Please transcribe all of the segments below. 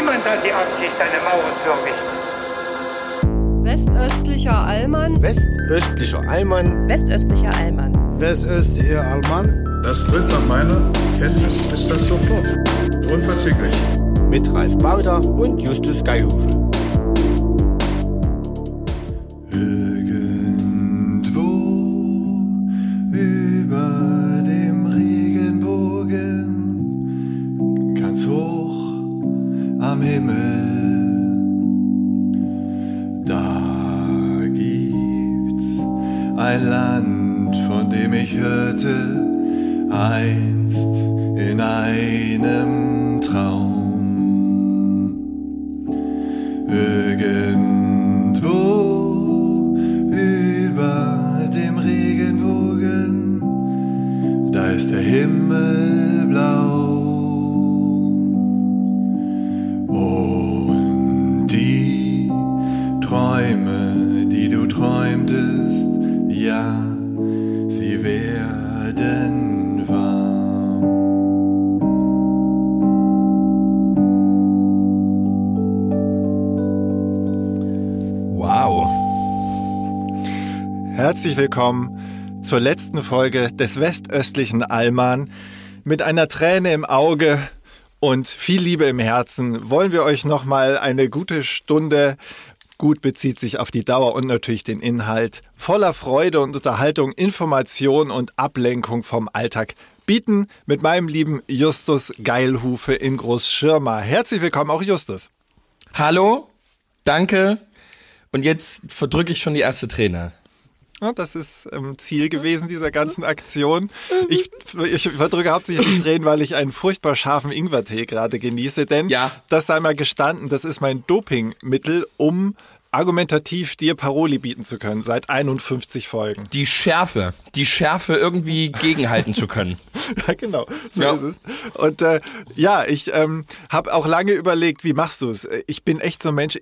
Niemand hat die Absicht, eine Mauer zu errichten. Westöstlicher Allmann. Westöstlicher Allmann. Westöstlicher Allmann. Westöstlicher Allmann. Das tritt nach meiner Kenntnis ist das sofort. Unverzüglich. Mit Ralf Bauder und Justus Geilhufe. Irgendwo über dem Regenbogen, ganz hoch am Himmel, da gibt's ein Land, von dem ich hörte einst in einem Traum. Irgendwo über dem Regenbogen, da ist der Himmel blau. Und die Träume, die du träumtest, ja, sie werden wahr. Wow. Herzlich willkommen zur letzten Folge des Westöstlichen Allmann. Mit einer Träne im Auge und viel Liebe im Herzen wollen wir euch nochmal eine gute Stunde, gut bezieht sich auf die Dauer und natürlich den Inhalt, voller Freude und Unterhaltung, Information und Ablenkung vom Alltag bieten mit meinem lieben Justus Geilhufe in Großschirma. Herzlich willkommen auch Justus. Hallo, danke. Und jetzt verdrücke ich schon die erste Träne. Ja, das ist Ziel gewesen dieser ganzen Aktion. Ich verdrücke hauptsächlich Tränen, weil ich einen furchtbar scharfen Ingwertee gerade genieße. Denn, das sei mal gestanden, das ist mein Dopingmittel, um argumentativ dir Paroli bieten zu können, seit 51 Folgen. Die Schärfe irgendwie gegenhalten zu können. Ja, genau, so ist es. Und ich habe auch lange überlegt, wie machst du es? Ich bin echt so ein Mensch,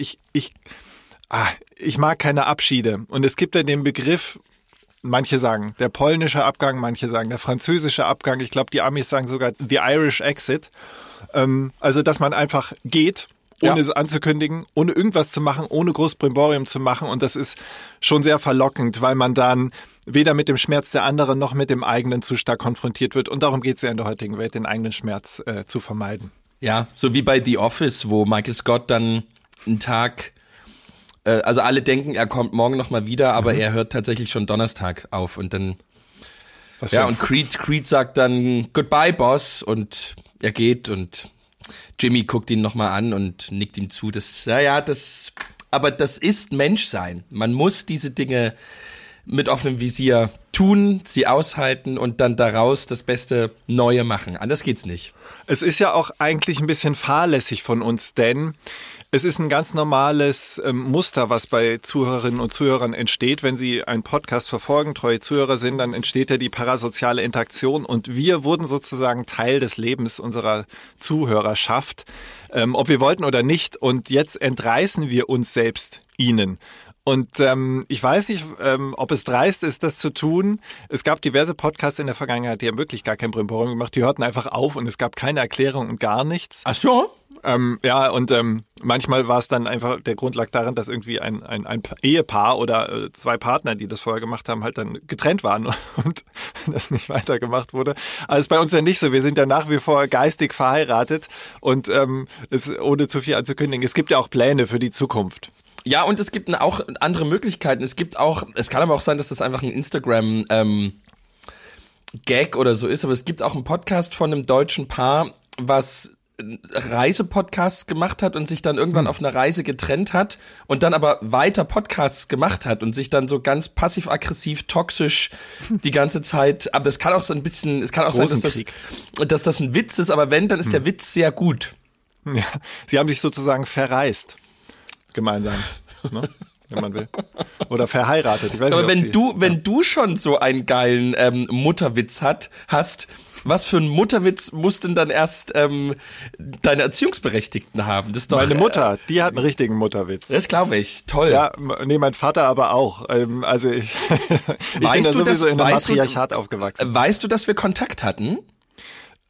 ich mag keine Abschiede. Und es gibt ja den Begriff, manche sagen der polnische Abgang, manche sagen der französische Abgang. Ich glaube, die Amis sagen sogar the Irish Exit. Also, dass man einfach geht, ohne es anzukündigen, ohne irgendwas zu machen, ohne groß Brimborium zu machen. Und das ist schon sehr verlockend, weil man dann weder mit dem Schmerz der anderen noch mit dem eigenen zu stark konfrontiert wird. Und darum geht es ja in der heutigen Welt, den eigenen Schmerz zu vermeiden. Ja, so wie bei The Office, wo Michael Scott dann einen Tag... Also alle denken, er kommt morgen nochmal wieder, aber er hört tatsächlich schon Donnerstag auf und dann und Creed sagt dann Goodbye, Boss, und er geht und Jimmy guckt ihn nochmal an und nickt ihm zu. Aber das ist Menschsein. Man muss diese Dinge mit offenem Visier tun, sie aushalten und dann daraus das beste Neue machen. Anders geht's nicht. Es ist ja auch eigentlich ein bisschen fahrlässig von uns, denn es ist ein ganz normales Muster, was bei Zuhörerinnen und Zuhörern entsteht. Wenn sie einen Podcast verfolgen, treue Zuhörer sind, dann entsteht ja die parasoziale Interaktion und wir wurden sozusagen Teil des Lebens unserer Zuhörerschaft, ob wir wollten oder nicht. Und jetzt entreißen wir uns selbst ihnen. Und ich weiß nicht, ob es dreist ist, das zu tun. Es gab diverse Podcasts in der Vergangenheit, die haben wirklich gar kein Brimborium gemacht. Die hörten einfach auf und es gab keine Erklärung und gar nichts. Ach so? Manchmal war es dann einfach, der Grund lag darin, dass irgendwie ein Ehepaar oder zwei Partner, die das vorher gemacht haben, halt dann getrennt waren und das nicht weitergemacht wurde. Aber es ist bei uns ja nicht so. Wir sind ja nach wie vor geistig verheiratet und ohne zu viel anzukündigen. Es gibt ja auch Pläne für die Zukunft. Ja, und es gibt auch andere Möglichkeiten. Es kann aber auch sein, dass das einfach ein Instagram Gag oder so ist, aber es gibt auch einen Podcast von einem deutschen Paar, was Reisepodcasts gemacht hat und sich dann irgendwann auf einer Reise getrennt hat und dann aber weiter Podcasts gemacht hat und sich dann so ganz passiv-aggressiv, toxisch die ganze Zeit, aber es kann auch so ein bisschen, es kann auch sein, dass das ein Witz ist, aber wenn, dann ist der Witz sehr gut. Ja, sie haben sich sozusagen verreist, gemeinsam, ne? Wenn man will. Oder verheiratet. Ich weiß aber nicht, wenn du schon so einen geilen Mutterwitz hast, was für ein Mutterwitz muss denn dann erst deine Erziehungsberechtigten haben? Das ist doch, meine Mutter, die hat einen richtigen Mutterwitz. Das glaube ich, toll. Ja, nee, mein Vater aber auch. Also ich bin da sowieso in einem Matriarchat aufgewachsen. Weißt du, dass wir Kontakt hatten?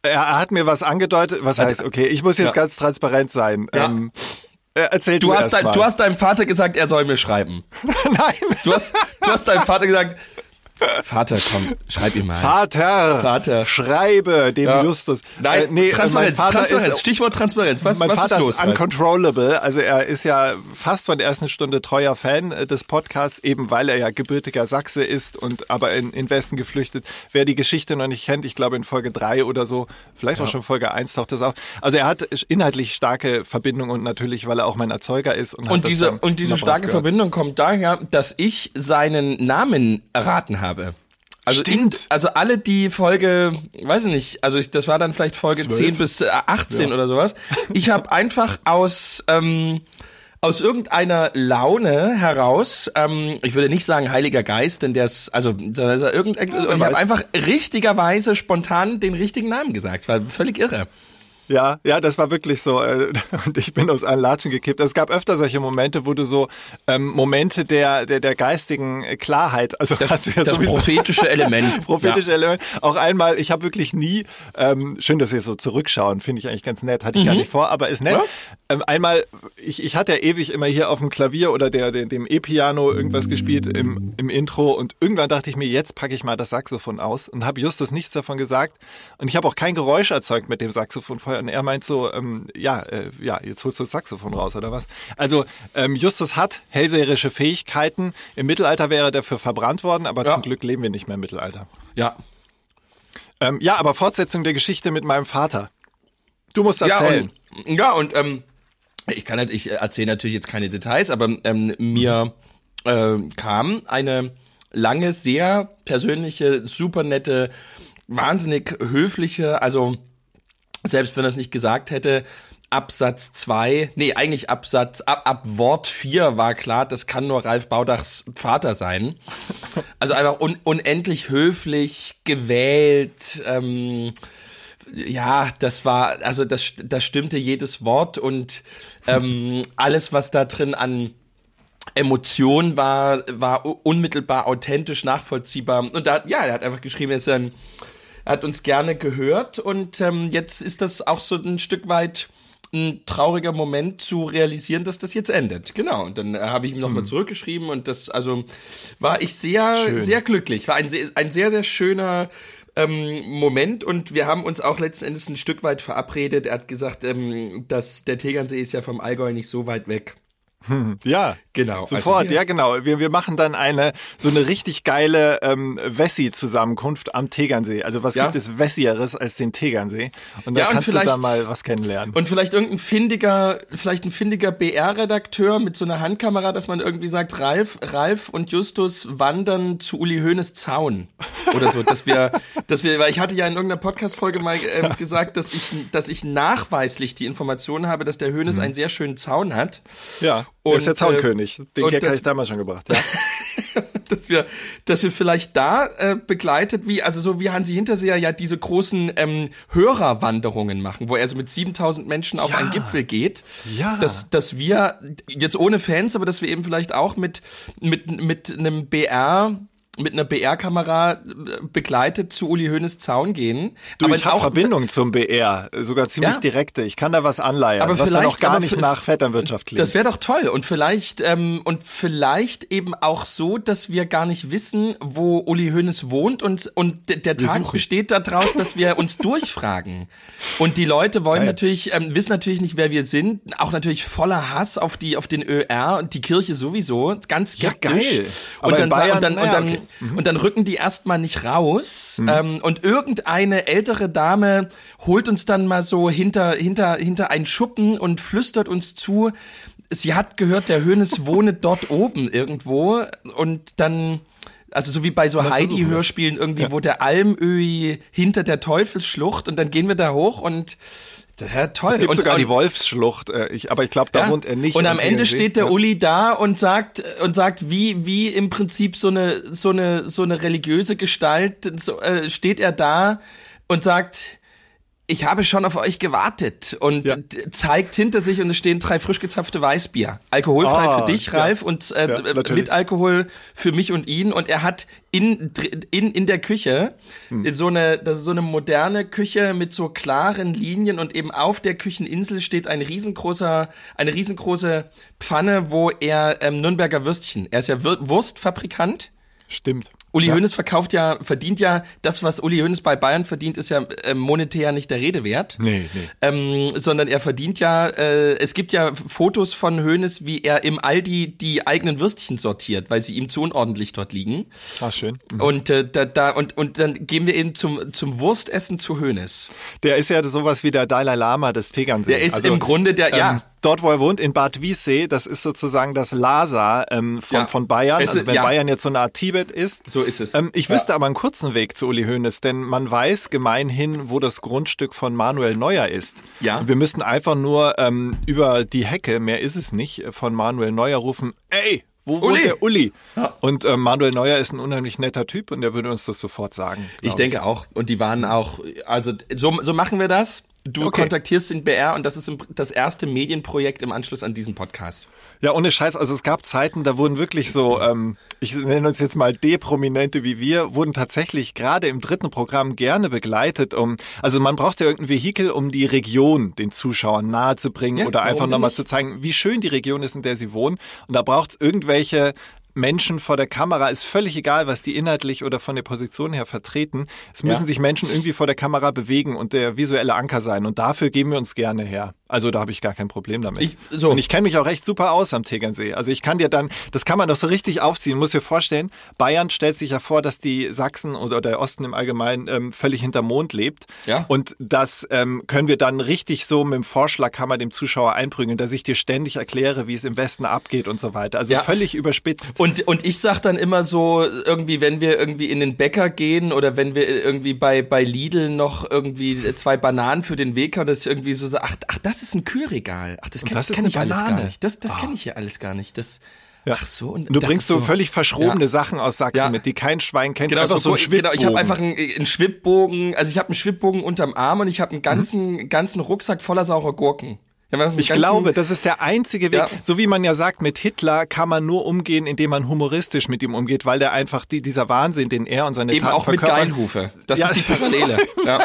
Er hat mir was angedeutet, was heißt, okay, ich muss jetzt ganz transparent sein. Ja. Erzähl Du hast deinem Vater gesagt, er soll mir schreiben. Nein. Du hast deinem Vater gesagt, Vater, komm, schreib ihm mal. Vater. Schreibe dem Justus. Nein, Transparenz. Stichwort Transparenz. Was Vater ist los? Ist uncontrollable. Also er ist ja fast von der ersten Stunde treuer Fan des Podcasts, eben weil er ja gebürtiger Sachse ist und aber in Westen geflüchtet. Wer die Geschichte noch nicht kennt, ich glaube in Folge 3 oder so, vielleicht auch schon Folge 1 taucht das auf. Also er hat inhaltlich starke Verbindungen und natürlich, weil er auch mein Erzeuger ist. Und diese starke Verbindung kommt daher, dass ich seinen Namen erraten habe. Also Stimmt. Also alle die Folge, weiß ich nicht, also das war dann vielleicht Folge 12? 10 bis 18 oder sowas. Ich habe einfach aus irgendeiner Laune heraus, ich würde nicht sagen Heiliger Geist, denn der ist, also ich habe einfach richtigerweise spontan den richtigen Namen gesagt. Es war völlig irre. Ja, das war wirklich so. Und ich bin aus allen Latschen gekippt. Es gab öfter solche Momente, wo du so Momente der geistigen Klarheit, also hast du ja das sowieso prophetische Element. Element. Auch einmal, ich habe wirklich nie, schön, dass wir so zurückschauen, finde ich eigentlich ganz nett, hatte ich gar nicht vor, aber ist nett. Ja? Einmal, ich hatte ja ewig immer hier auf dem Klavier oder dem E-Piano irgendwas gespielt im Intro und irgendwann dachte ich mir, jetzt packe ich mal das Saxophon aus und habe Justus nichts davon gesagt und ich habe auch kein Geräusch erzeugt mit dem Saxophon vorher. Und er meint so, jetzt holst du das Saxophon raus, oder was? Also Justus hat hellseherische Fähigkeiten. Im Mittelalter wäre er dafür verbrannt worden, aber zum Glück leben wir nicht mehr im Mittelalter. Ja. Aber Fortsetzung der Geschichte mit meinem Vater. Du musst erzählen. Ich erzähle natürlich jetzt keine Details, aber mir kam eine lange, sehr persönliche, super nette, wahnsinnig höfliche, also selbst wenn er es nicht gesagt hätte, ab Wort 4 war klar, das kann nur Ralf Baudachs Vater sein. Also einfach unendlich höflich, gewählt, das stimmte jedes Wort und alles, was da drin an Emotion war unmittelbar authentisch, nachvollziehbar. Und er hat einfach geschrieben, er hat uns gerne gehört und jetzt ist das auch so ein Stück weit ein trauriger Moment zu realisieren, dass das jetzt endet. Genau, und dann habe ich ihm nochmal zurückgeschrieben und das, also war ich sehr, sehr glücklich. War ein sehr, sehr schöner Moment und wir haben uns auch letzten Endes ein Stück weit verabredet. Er hat gesagt, dass der Tegernsee ist ja vom Allgäu nicht so weit weg. Ja, genau. Sofort, also genau. Wir machen dann so eine richtig geile Wessi-Zusammenkunft am Tegernsee. Also was gibt es Wessieres als den Tegernsee? Und da kannst du da mal was kennenlernen. Und vielleicht ein findiger BR-Redakteur mit so einer Handkamera, dass man irgendwie sagt, Ralf und Justus wandern zu Uli Hoeneß Zaun oder so, dass wir, weil ich hatte ja in irgendeiner Podcast-Folge mal gesagt, dass ich nachweislich die Information habe, dass der Hoeneß einen sehr schönen Zaun hat. Ja. Und, ist der Zaunkönig. Den Gag habe ich damals schon gebracht. Ja. dass wir vielleicht da begleitet, wie Hansi Hinterseher ja diese großen Hörerwanderungen machen, wo er so mit 7000 Menschen auf einen Gipfel geht. Ja. Dass wir jetzt ohne Fans, aber dass wir eben vielleicht auch mit einem mit einer BR-Kamera begleitet zu Uli Hoeneß Zaun gehen. Aber ich habe Verbindung zum BR, sogar ziemlich direkte. Ich kann da was anleiern, aber was dann auch gar nicht nach Vetternwirtschaft klingt. Das wäre doch toll. Und vielleicht eben auch so, dass wir gar nicht wissen, wo Uli Hoeneß wohnt und der Tag besteht daraus, dass wir uns durchfragen. Und die Leute wollen wissen natürlich nicht, wer wir sind. Auch natürlich voller Hass auf den ÖR und die Kirche sowieso. Ganz skeptisch. Ja, geil. Und dann rücken die erstmal nicht raus und irgendeine ältere Dame holt uns dann mal so hinter einen Schuppen und flüstert uns zu, sie hat gehört, der Hoeneß wohne dort oben irgendwo und dann, also so wie bei so Heidi-Hörspielen irgendwie, wo der Almöhi hinter der Teufelsschlucht und dann gehen wir da hoch und ja, toll. Es gibt sogar die Wolfsschlucht, aber ich glaube, da wohnt er nicht. Und am Ende steht der Uli da und sagt, wie im Prinzip so eine religiöse Gestalt, steht er da und sagt, ich habe schon auf euch gewartet und zeigt hinter sich und es stehen 3 frisch gezapfte Weißbier. Alkoholfrei für dich, Ralf, und mit Alkohol für mich und ihn. Und er hat in der Küche so eine moderne Küche mit so klaren Linien und eben auf der Kücheninsel steht eine riesengroße Pfanne, wo er Nürnberger Würstchen, er ist ja Wurstfabrikant. Stimmt. Uli Hoeneß verdient ja, das, was Uli Hoeneß bei Bayern verdient, ist ja monetär nicht der Rede wert. Nee. Sondern er verdient ja, es gibt ja Fotos von Hoeneß, wie er im Aldi die eigenen Würstchen sortiert, weil sie ihm zu unordentlich dort liegen. Ach, schön. Und und dann gehen wir eben zum Wurstessen zu Hoeneß. Der ist ja sowas wie der Dalai Lama des Tegernsees. Der ist im Grunde dort, wo er wohnt, in Bad Wiessee, das ist sozusagen das Lhasa von Bayern. Also wenn Bayern jetzt so eine Art Tibet ist. So ist es. Ich wüsste aber einen kurzen Weg zu Uli Hoeneß, denn man weiß gemeinhin, wo das Grundstück von Manuel Neuer ist. Ja. Und wir müssten einfach nur über die Hecke, mehr ist es nicht, von Manuel Neuer rufen, ey, wo wohnt der Uli? Ja. Und Manuel Neuer ist ein unheimlich netter Typ und der würde uns das sofort sagen. Ich denke auch. Und die waren auch, also so machen wir das. Du kontaktierst den BR und das ist das erste Medienprojekt im Anschluss an diesen Podcast. Ja, ohne Scheiß, also es gab Zeiten, da wurden wirklich so, ich nenne uns jetzt mal D-Prominente wie wir, wurden tatsächlich gerade im 3. Programm gerne begleitet, also man braucht ja irgendein Vehikel, um die Region den Zuschauern nahe zu bringen oder einfach nochmal zu zeigen, wie schön die Region ist, in der sie wohnen. Und da braucht es irgendwelche Menschen vor der Kamera, ist völlig egal, was die inhaltlich oder von der Position her vertreten. Es müssen sich Menschen irgendwie vor der Kamera bewegen und der visuelle Anker sein. Und dafür geben wir uns gerne her. Also da habe ich gar kein Problem damit. Und ich kenne mich auch echt super aus am Tegernsee. Also ich kann dir dann, das kann man doch so richtig aufziehen. Muss dir vorstellen, Bayern stellt sich ja vor, dass die Sachsen oder der Osten im Allgemeinen völlig hinterm Mond lebt. Ja. Und das können wir dann richtig so mit dem Vorschlaghammer dem Zuschauer einprügeln, dass ich dir ständig erkläre, wie es im Westen abgeht und so weiter. Also völlig überspitzt. Und ich sag dann immer so, irgendwie, wenn wir irgendwie in den Bäcker gehen oder wenn wir irgendwie bei Lidl noch irgendwie 2 Bananen für den Weg haben, dass ich irgendwie so ach, das ist ein Kühlregal. Ach, das kenn ich alles gar nicht. Das kenne ich hier alles gar nicht. Ach so. Und du bringst so völlig verschrobene Sachen aus Sachsen mit, die kein Schwein kennt. Genau, so ein Schwibbogen. Genau, ich habe einfach einen Schwibbogen, also ich habe einen Schwibbogen unterm Arm und ich habe einen ganzen Rucksack voller saurer Gurken. Ich glaube, das ist der einzige Weg. Ja. So wie man ja sagt, mit Hitler kann man nur umgehen, indem man humoristisch mit ihm umgeht, weil der einfach dieser Wahnsinn, den er und seine Taten verkörpern. Eben auch mit Geilhufe. Das ist die Parallele.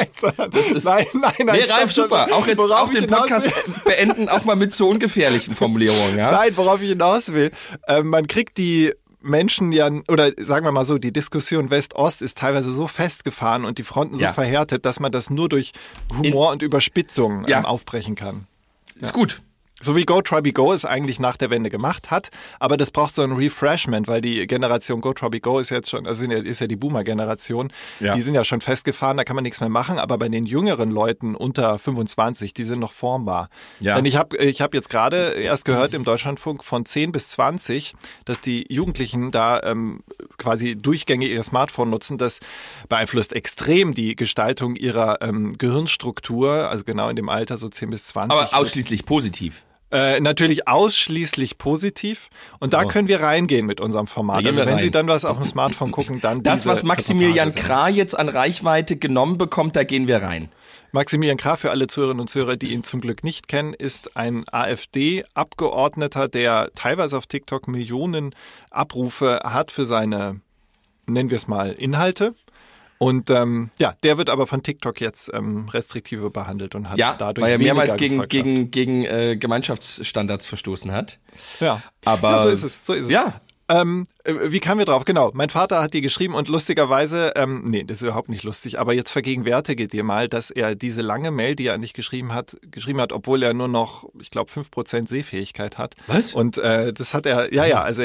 Nein. Ralf, super. Auch jetzt auch den Podcast beenden, auch mal mit so ungefährlichen Formulierungen. Ja? Nein, worauf ich hinaus will, man kriegt die Menschen ja, oder sagen wir mal so, die Diskussion West-Ost ist teilweise so festgefahren und die Fronten so verhärtet, dass man das nur durch Humor und Überspitzung aufbrechen kann. Ist gut. So wie Go Trubby Go es eigentlich nach der Wende gemacht hat, aber das braucht so ein Refreshment, weil die Generation Go Trubby Go ist jetzt schon, also ist ja die Boomer-Generation, die sind ja schon festgefahren, da kann man nichts mehr machen, aber bei den jüngeren Leuten unter 25, die sind noch formbar. Ja. Denn ich hab jetzt gerade erst gehört im Deutschlandfunk von 10 bis 20, dass die Jugendlichen da quasi durchgängig ihr Smartphone nutzen, das beeinflusst extrem die Gestaltung ihrer Gehirnstruktur, also genau in dem Alter so 10 bis 20. Aber ausschließlich positiv. Natürlich ausschließlich positiv und da können wir reingehen mit unserem Format. Also wenn Sie dann was auf dem Smartphone gucken, dann das, was Maximilian Krah jetzt an Reichweite genommen bekommt, da gehen wir rein. Maximilian Krah, für alle Zuhörerinnen und Zuhörer, die ihn zum Glück nicht kennen, ist ein AfD-Abgeordneter, der teilweise auf TikTok Millionen Abrufe hat für seine, nennen wir es mal, Inhalte. Und der wird aber von TikTok jetzt restriktiver behandelt und hat dadurch weil er mehrmals gegen Gemeinschaftsstandards verstoßen hat. Ja, aber so ist es. Ja. Wie kamen wir drauf? Genau, mein Vater hat die geschrieben und lustigerweise, das ist überhaupt nicht lustig, aber jetzt vergegenwärtige dir mal, dass er diese lange Mail, die er eigentlich geschrieben hat, obwohl er nur noch, ich glaube, 5% Sehfähigkeit hat. Was? Und das hat er, also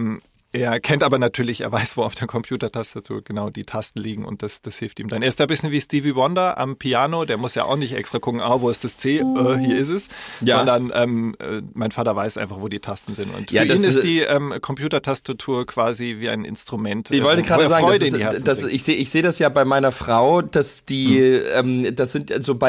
er kennt aber natürlich, er weiß, wo auf der Computertastatur genau die Tasten liegen und das hilft ihm dann. Er ist da ein bisschen wie Stevie Wonder am Piano, der muss ja auch nicht extra gucken, wo ist das C, hier ist es, sondern mein Vater weiß einfach, wo die Tasten sind. Und für ihn ist die Computertastatur quasi wie ein Instrument. Ich wollte gerade sagen, ich sehe das ja bei meiner Frau, dass die, das sind so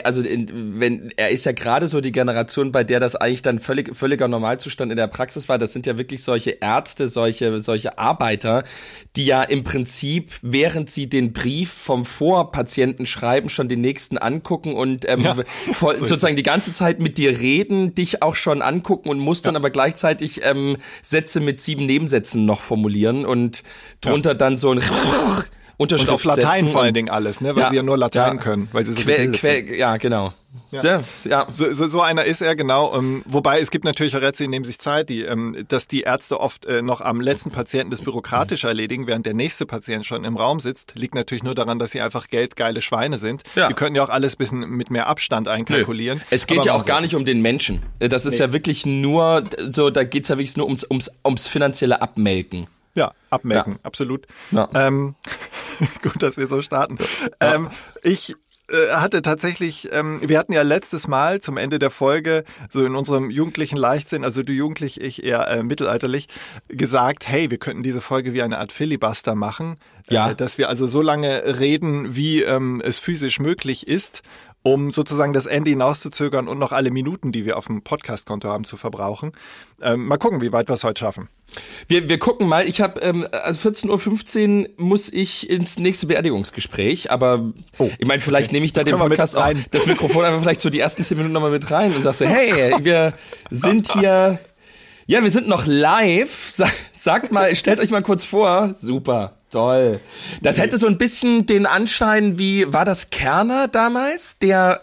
wenn er ist ja gerade so die Generation, bei der das eigentlich dann völliger Normalzustand in der Praxis war, das sind ja wirklich solche Ärzte, solche solche Arbeiter, die ja im Prinzip, während sie den Brief vom Vorpatienten schreiben, schon den nächsten angucken und sozusagen die ganze Zeit mit dir reden, dich auch schon angucken und mustern, aber gleichzeitig Sätze mit 7 Nebensätzen noch formulieren und drunter dann so ein Unterschrift und auf Latein setzen vor allen Dingen alles, ne? Weil sie ja nur Latein ja. können, weil sie so ja, genau. Ja. Ja. So einer ist er, genau. Wobei es gibt natürlich auch Ärzte, die nehmen sich Zeit, dass die Ärzte oft noch am letzten Patienten das bürokratisch erledigen, während der nächste Patient schon im Raum sitzt. Liegt natürlich nur daran, dass sie einfach geldgeile Schweine sind. Ja. Die können ja auch alles ein bisschen mit mehr Abstand einkalkulieren. Nö. Es geht ja auch gar nicht um den Menschen. Das ist ja wirklich nur so, da geht's ja wirklich nur ums finanzielle Abmelken. Ja, abmelken, absolut. Ja. Gut, dass wir so starten. Ja. Ich hatte tatsächlich, wir hatten ja letztes Mal zum Ende der Folge so in unserem jugendlichen Leichtsinn, also du jugendlich, ich eher mittelalterlich, gesagt, hey, wir könnten diese Folge wie eine Art Filibuster machen, dass wir also so lange reden, wie es physisch möglich ist, um sozusagen das Ende hinauszuzögern und noch alle Minuten, die wir auf dem Podcast-Konto haben, zu verbrauchen. Mal gucken, wie weit wir es heute schaffen. Wir gucken mal, ich habe 14:15 Uhr muss ich ins nächste Beerdigungsgespräch, aber ich meine, vielleicht nehme ich da den Podcast auch, das Mikrofon einfach vielleicht so die ersten 10 Minuten nochmal mit rein und sag so, hey, wir sind hier, ja, wir sind noch live, sagt mal, stellt euch mal kurz vor, super, toll. Das hätte so ein bisschen den Anschein wie, war das Kerner damals, der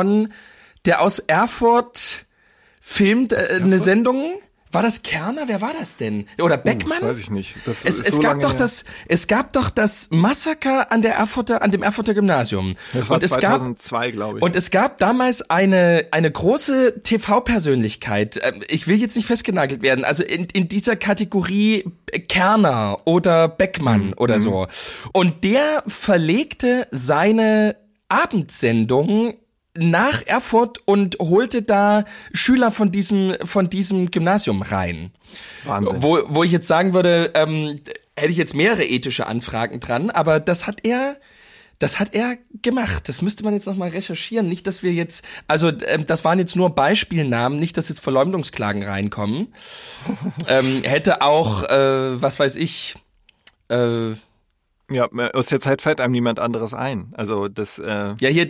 aus Erfurt filmt eine Sendung? War das Kerner? Wer war das denn? Oder Beckmann? Das weiß ich nicht. Es gab doch das Massaker an dem Erfurter Gymnasium. Das war 2002, glaube ich. Und es gab damals eine große TV-Persönlichkeit. Ich will jetzt nicht festgenagelt werden. Also in dieser Kategorie Kerner oder Beckmann oder so. Und der verlegte seine Abendsendung nach Erfurt und holte da Schüler von diesem Gymnasium rein. Wahnsinn. Wo ich jetzt sagen würde, hätte ich jetzt mehrere ethische Anfragen dran, aber das hat er gemacht. Das müsste man jetzt nochmal recherchieren. Nicht, dass wir jetzt, also das waren jetzt nur Beispielnamen, nicht, dass jetzt Verleumdungsklagen reinkommen. Hätte auch, was weiß ich, ja, aus der Zeit fällt einem niemand anderes ein. Also das. Ja, hier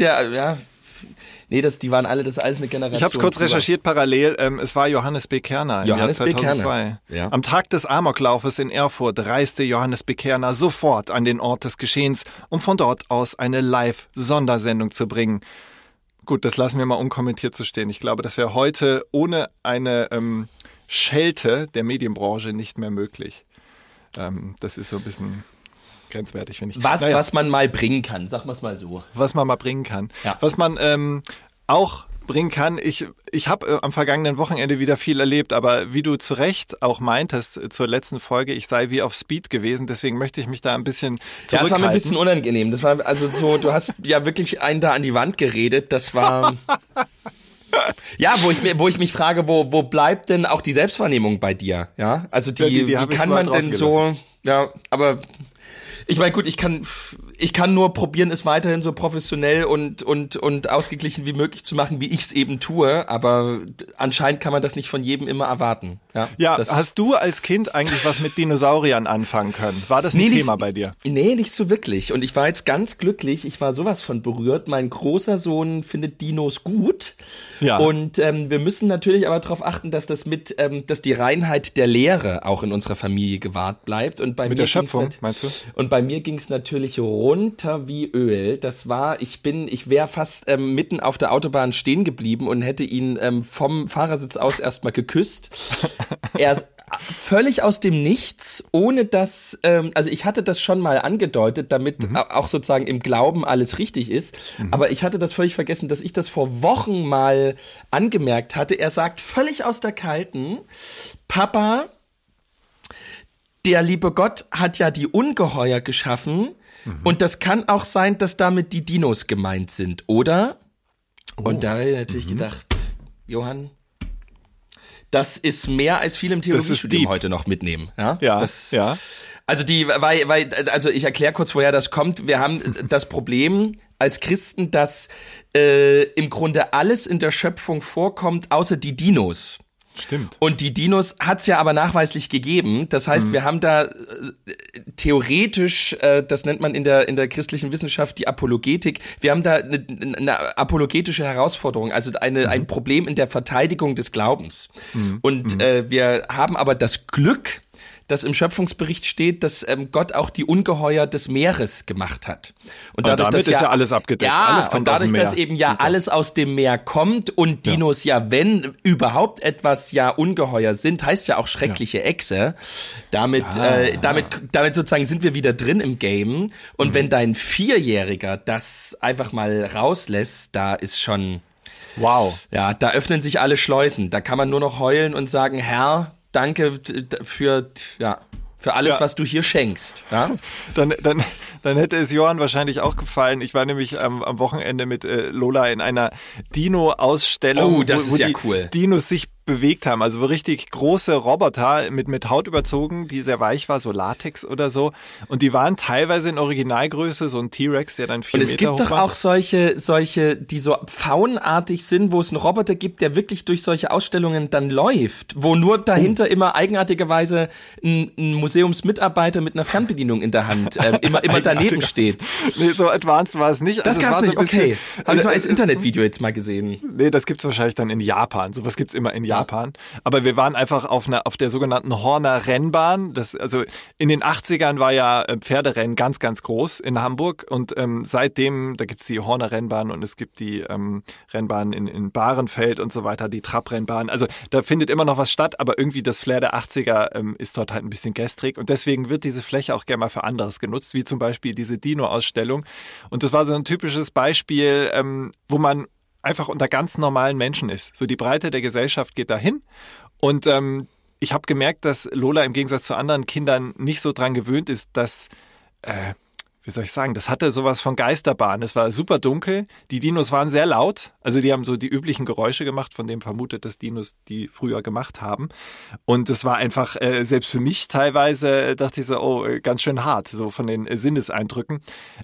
die waren alle, das ist alles eine Generation. Ich habe es kurz recherchiert parallel. Es war Johannes B. Kerner im Jahr 2002. Ja. Am Tag des Amoklaufes in Erfurt reiste Johannes B. Kerner sofort an den Ort des Geschehens, um von dort aus eine Live-Sondersendung zu bringen. Gut, das lassen wir mal unkommentiert so stehen. Ich glaube, das wäre heute ohne eine Schelte der Medienbranche nicht mehr möglich. Das ist so ein bisschen grenzwertig, finde ich. Was man mal bringen kann, sagen wir es mal so. Was man mal bringen kann. Ja. Was man auch bringen kann, ich habe am vergangenen Wochenende wieder viel erlebt, aber wie du zu Recht auch meintest zur letzten Folge, ich sei wie auf Speed gewesen, deswegen möchte ich mich da ein bisschen zurückhalten. Ja, das war mir ein bisschen unangenehm. Das war also so, du hast ja wirklich einen da an die Wand geredet, das war... Ja, wo ich mich frage, wo bleibt denn auch die Selbstwahrnehmung bei dir? Ja, also wie kann man denn so, ja, aber ich meine, gut, ich kann nur probieren, es weiterhin so professionell und ausgeglichen wie möglich zu machen, wie ich es eben tue, aber anscheinend kann man das nicht von jedem immer erwarten. Ja, hast du als Kind eigentlich was mit Dinosauriern anfangen können? War das ein Thema bei dir? Nee, nicht so wirklich. Und ich war jetzt ganz glücklich, ich war sowas von berührt. Mein großer Sohn findet Dinos gut. Ja. Und wir müssen natürlich aber darauf achten, dass dass die Reinheit der Lehre auch in unserer Familie gewahrt bleibt. Und bei mit mir der Schöpfung, meinst du? Und bei mir ging es natürlich runter wie Öl. Das war, ich wäre fast mitten auf der Autobahn stehen geblieben und hätte ihn vom Fahrersitz aus erstmal geküsst. Er völlig aus dem Nichts, ohne dass, also ich hatte das schon mal angedeutet, damit auch sozusagen im Glauben alles richtig ist, aber ich hatte das völlig vergessen, dass ich das vor Wochen mal angemerkt hatte. Er sagt völlig aus der Kalten, Papa, der liebe Gott hat ja die Ungeheuer geschaffen und das kann auch sein, dass damit die Dinos gemeint sind, oder? Oh. Und da habe ich natürlich gedacht, Johann, das ist mehr als viele im Theologiestudium heute noch mitnehmen. Ja. Also also ich erkläre kurz, woher das kommt. Wir haben das Problem als Christen, dass im Grunde alles in der Schöpfung vorkommt, außer die Dinos. Stimmt. Und die Dinos hat's ja aber nachweislich gegeben. Das heißt, wir haben da theoretisch, das nennt man in der christlichen Wissenschaft die Apologetik, wir haben da eine apologetische Herausforderung, also ein Problem in der Verteidigung des Glaubens. Und wir haben aber das Glück, dass im Schöpfungsbericht steht, dass Gott auch die Ungeheuer des Meeres gemacht hat. Und dadurch, damit dass ist ja alles abgedeckt. Ja, alles kommt und dadurch, aus dem Meer. dass eben alles aus dem Meer kommt und Dinos wenn überhaupt etwas Ungeheuer sind, heißt ja auch schreckliche Echse. Damit sozusagen sind wir wieder drin im Game. Und wenn dein 4-Jähriger das einfach mal rauslässt, da ist schon... Wow. Ja, da öffnen sich alle Schleusen. Da kann man nur noch heulen und sagen, Herr, danke für alles, was du hier schenkst. Ja? Dann hätte es Johann wahrscheinlich auch gefallen. Ich war nämlich am Wochenende mit Lola in einer Dino-Ausstellung, wo die cool. Dinos sich bewegt haben. Also richtig große Roboter mit Haut überzogen, die sehr weich war, so Latex oder so. Und die waren teilweise in Originalgröße, so ein T-Rex, der dann 4 Meter hoch war. Und es gibt doch auch solche, die so faunartig sind, wo es einen Roboter gibt, der wirklich durch solche Ausstellungen dann läuft, wo nur dahinter immer eigenartigerweise ein Museumsmitarbeiter mit einer Fernbedienung in der Hand immer daneben steht. Nee, so advanced war es nicht. Das also gab's es war nicht, so ein bisschen, okay. Habe ich mal als Internetvideo jetzt mal gesehen. Nee, das gibt's wahrscheinlich dann in Japan. Sowas gibt's immer in Japan. Aber wir waren einfach auf der sogenannten Horner Rennbahn. Also in den 80ern war ja Pferderennen ganz, ganz groß in Hamburg. Und seitdem, da gibt's die Horner Rennbahn und es gibt die Rennbahn in Bahrenfeld und so weiter, die Trabrennbahn. Also da findet immer noch was statt, aber irgendwie das Flair der 80er ist dort halt ein bisschen gestrig. Und deswegen wird diese Fläche auch gerne mal für anderes genutzt, wie zum Beispiel diese Dino-Ausstellung. Und das war so ein typisches Beispiel, wo man einfach unter ganz normalen Menschen ist. So die Breite der Gesellschaft geht dahin und ich habe gemerkt, dass Lola im Gegensatz zu anderen Kindern nicht so dran gewöhnt ist, dass, wie soll ich sagen, das hatte sowas von Geisterbahn. Es war super dunkel, die Dinos waren sehr laut, also die haben so die üblichen Geräusche gemacht, von dem vermutet, dass Dinos die früher gemacht haben. Und es war einfach, selbst für mich teilweise, dachte ich so, oh, ganz schön hart, so von den Sinneseindrücken.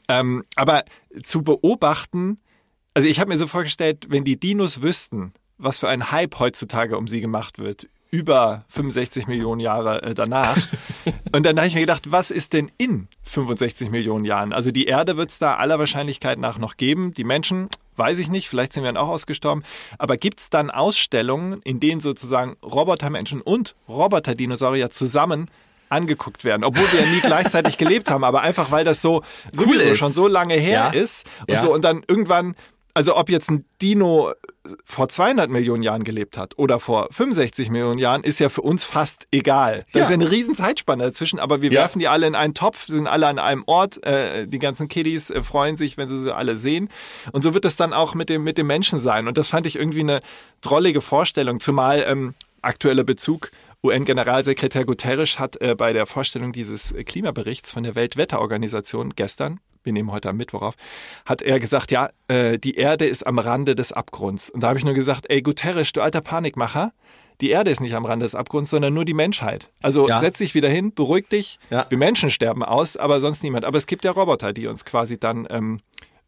Aber zu beobachten, also ich habe mir so vorgestellt, wenn die Dinos wüssten, was für ein Hype heutzutage um sie gemacht wird, über 65 Millionen Jahre danach. Und dann habe ich mir gedacht, was ist denn in 65 Millionen Jahren? Also die Erde wird es da aller Wahrscheinlichkeit nach noch geben. Die Menschen, weiß ich nicht, vielleicht sind wir dann auch ausgestorben. Aber gibt es dann Ausstellungen, in denen sozusagen Robotermenschen und Roboterdinosaurier zusammen angeguckt werden, obwohl wir ja nie gleichzeitig gelebt haben, aber einfach, weil das so sowieso schon so lange her ist und so und dann irgendwann, also ob jetzt ein Dino vor 200 Millionen Jahren gelebt hat oder vor 65 Millionen Jahren, ist ja für uns fast egal. Da ist ja eine riesen Zeitspanne dazwischen, aber wir werfen die alle in einen Topf, sind alle an einem Ort, die ganzen Kiddies freuen sich, wenn sie alle sehen. Und so wird es dann auch mit dem Menschen sein. Und das fand ich irgendwie eine drollige Vorstellung, zumal aktueller Bezug, UN-Generalsekretär Guterres hat bei der Vorstellung dieses Klimaberichts von der Weltwetterorganisation gestern, wir nehmen heute am Mittwoch auf, hat er gesagt, ja, die Erde ist am Rande des Abgrunds. Und da habe ich nur gesagt, ey Guterres, du alter Panikmacher, die Erde ist nicht am Rande des Abgrunds, sondern nur die Menschheit. Also setz dich wieder hin, beruhig dich, wir Menschen sterben aus, aber sonst niemand. Aber es gibt ja Roboter, die uns quasi dann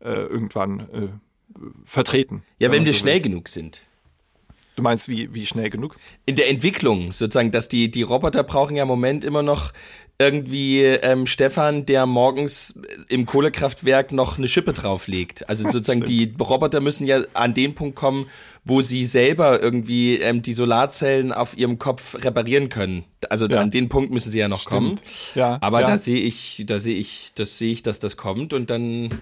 irgendwann vertreten. Ja, wenn wir schnell genug sind. Du meinst, wie schnell genug? In der Entwicklung sozusagen, dass die Roboter brauchen ja im Moment immer noch irgendwie Stefan, der morgens im Kohlekraftwerk noch eine Schippe drauflegt. Also sozusagen die Roboter müssen ja an den Punkt kommen, wo sie selber irgendwie die Solarzellen auf ihrem Kopf reparieren können. Also an den Punkt müssen sie ja noch kommen. Ja, aber da sehe ich, dass das kommt und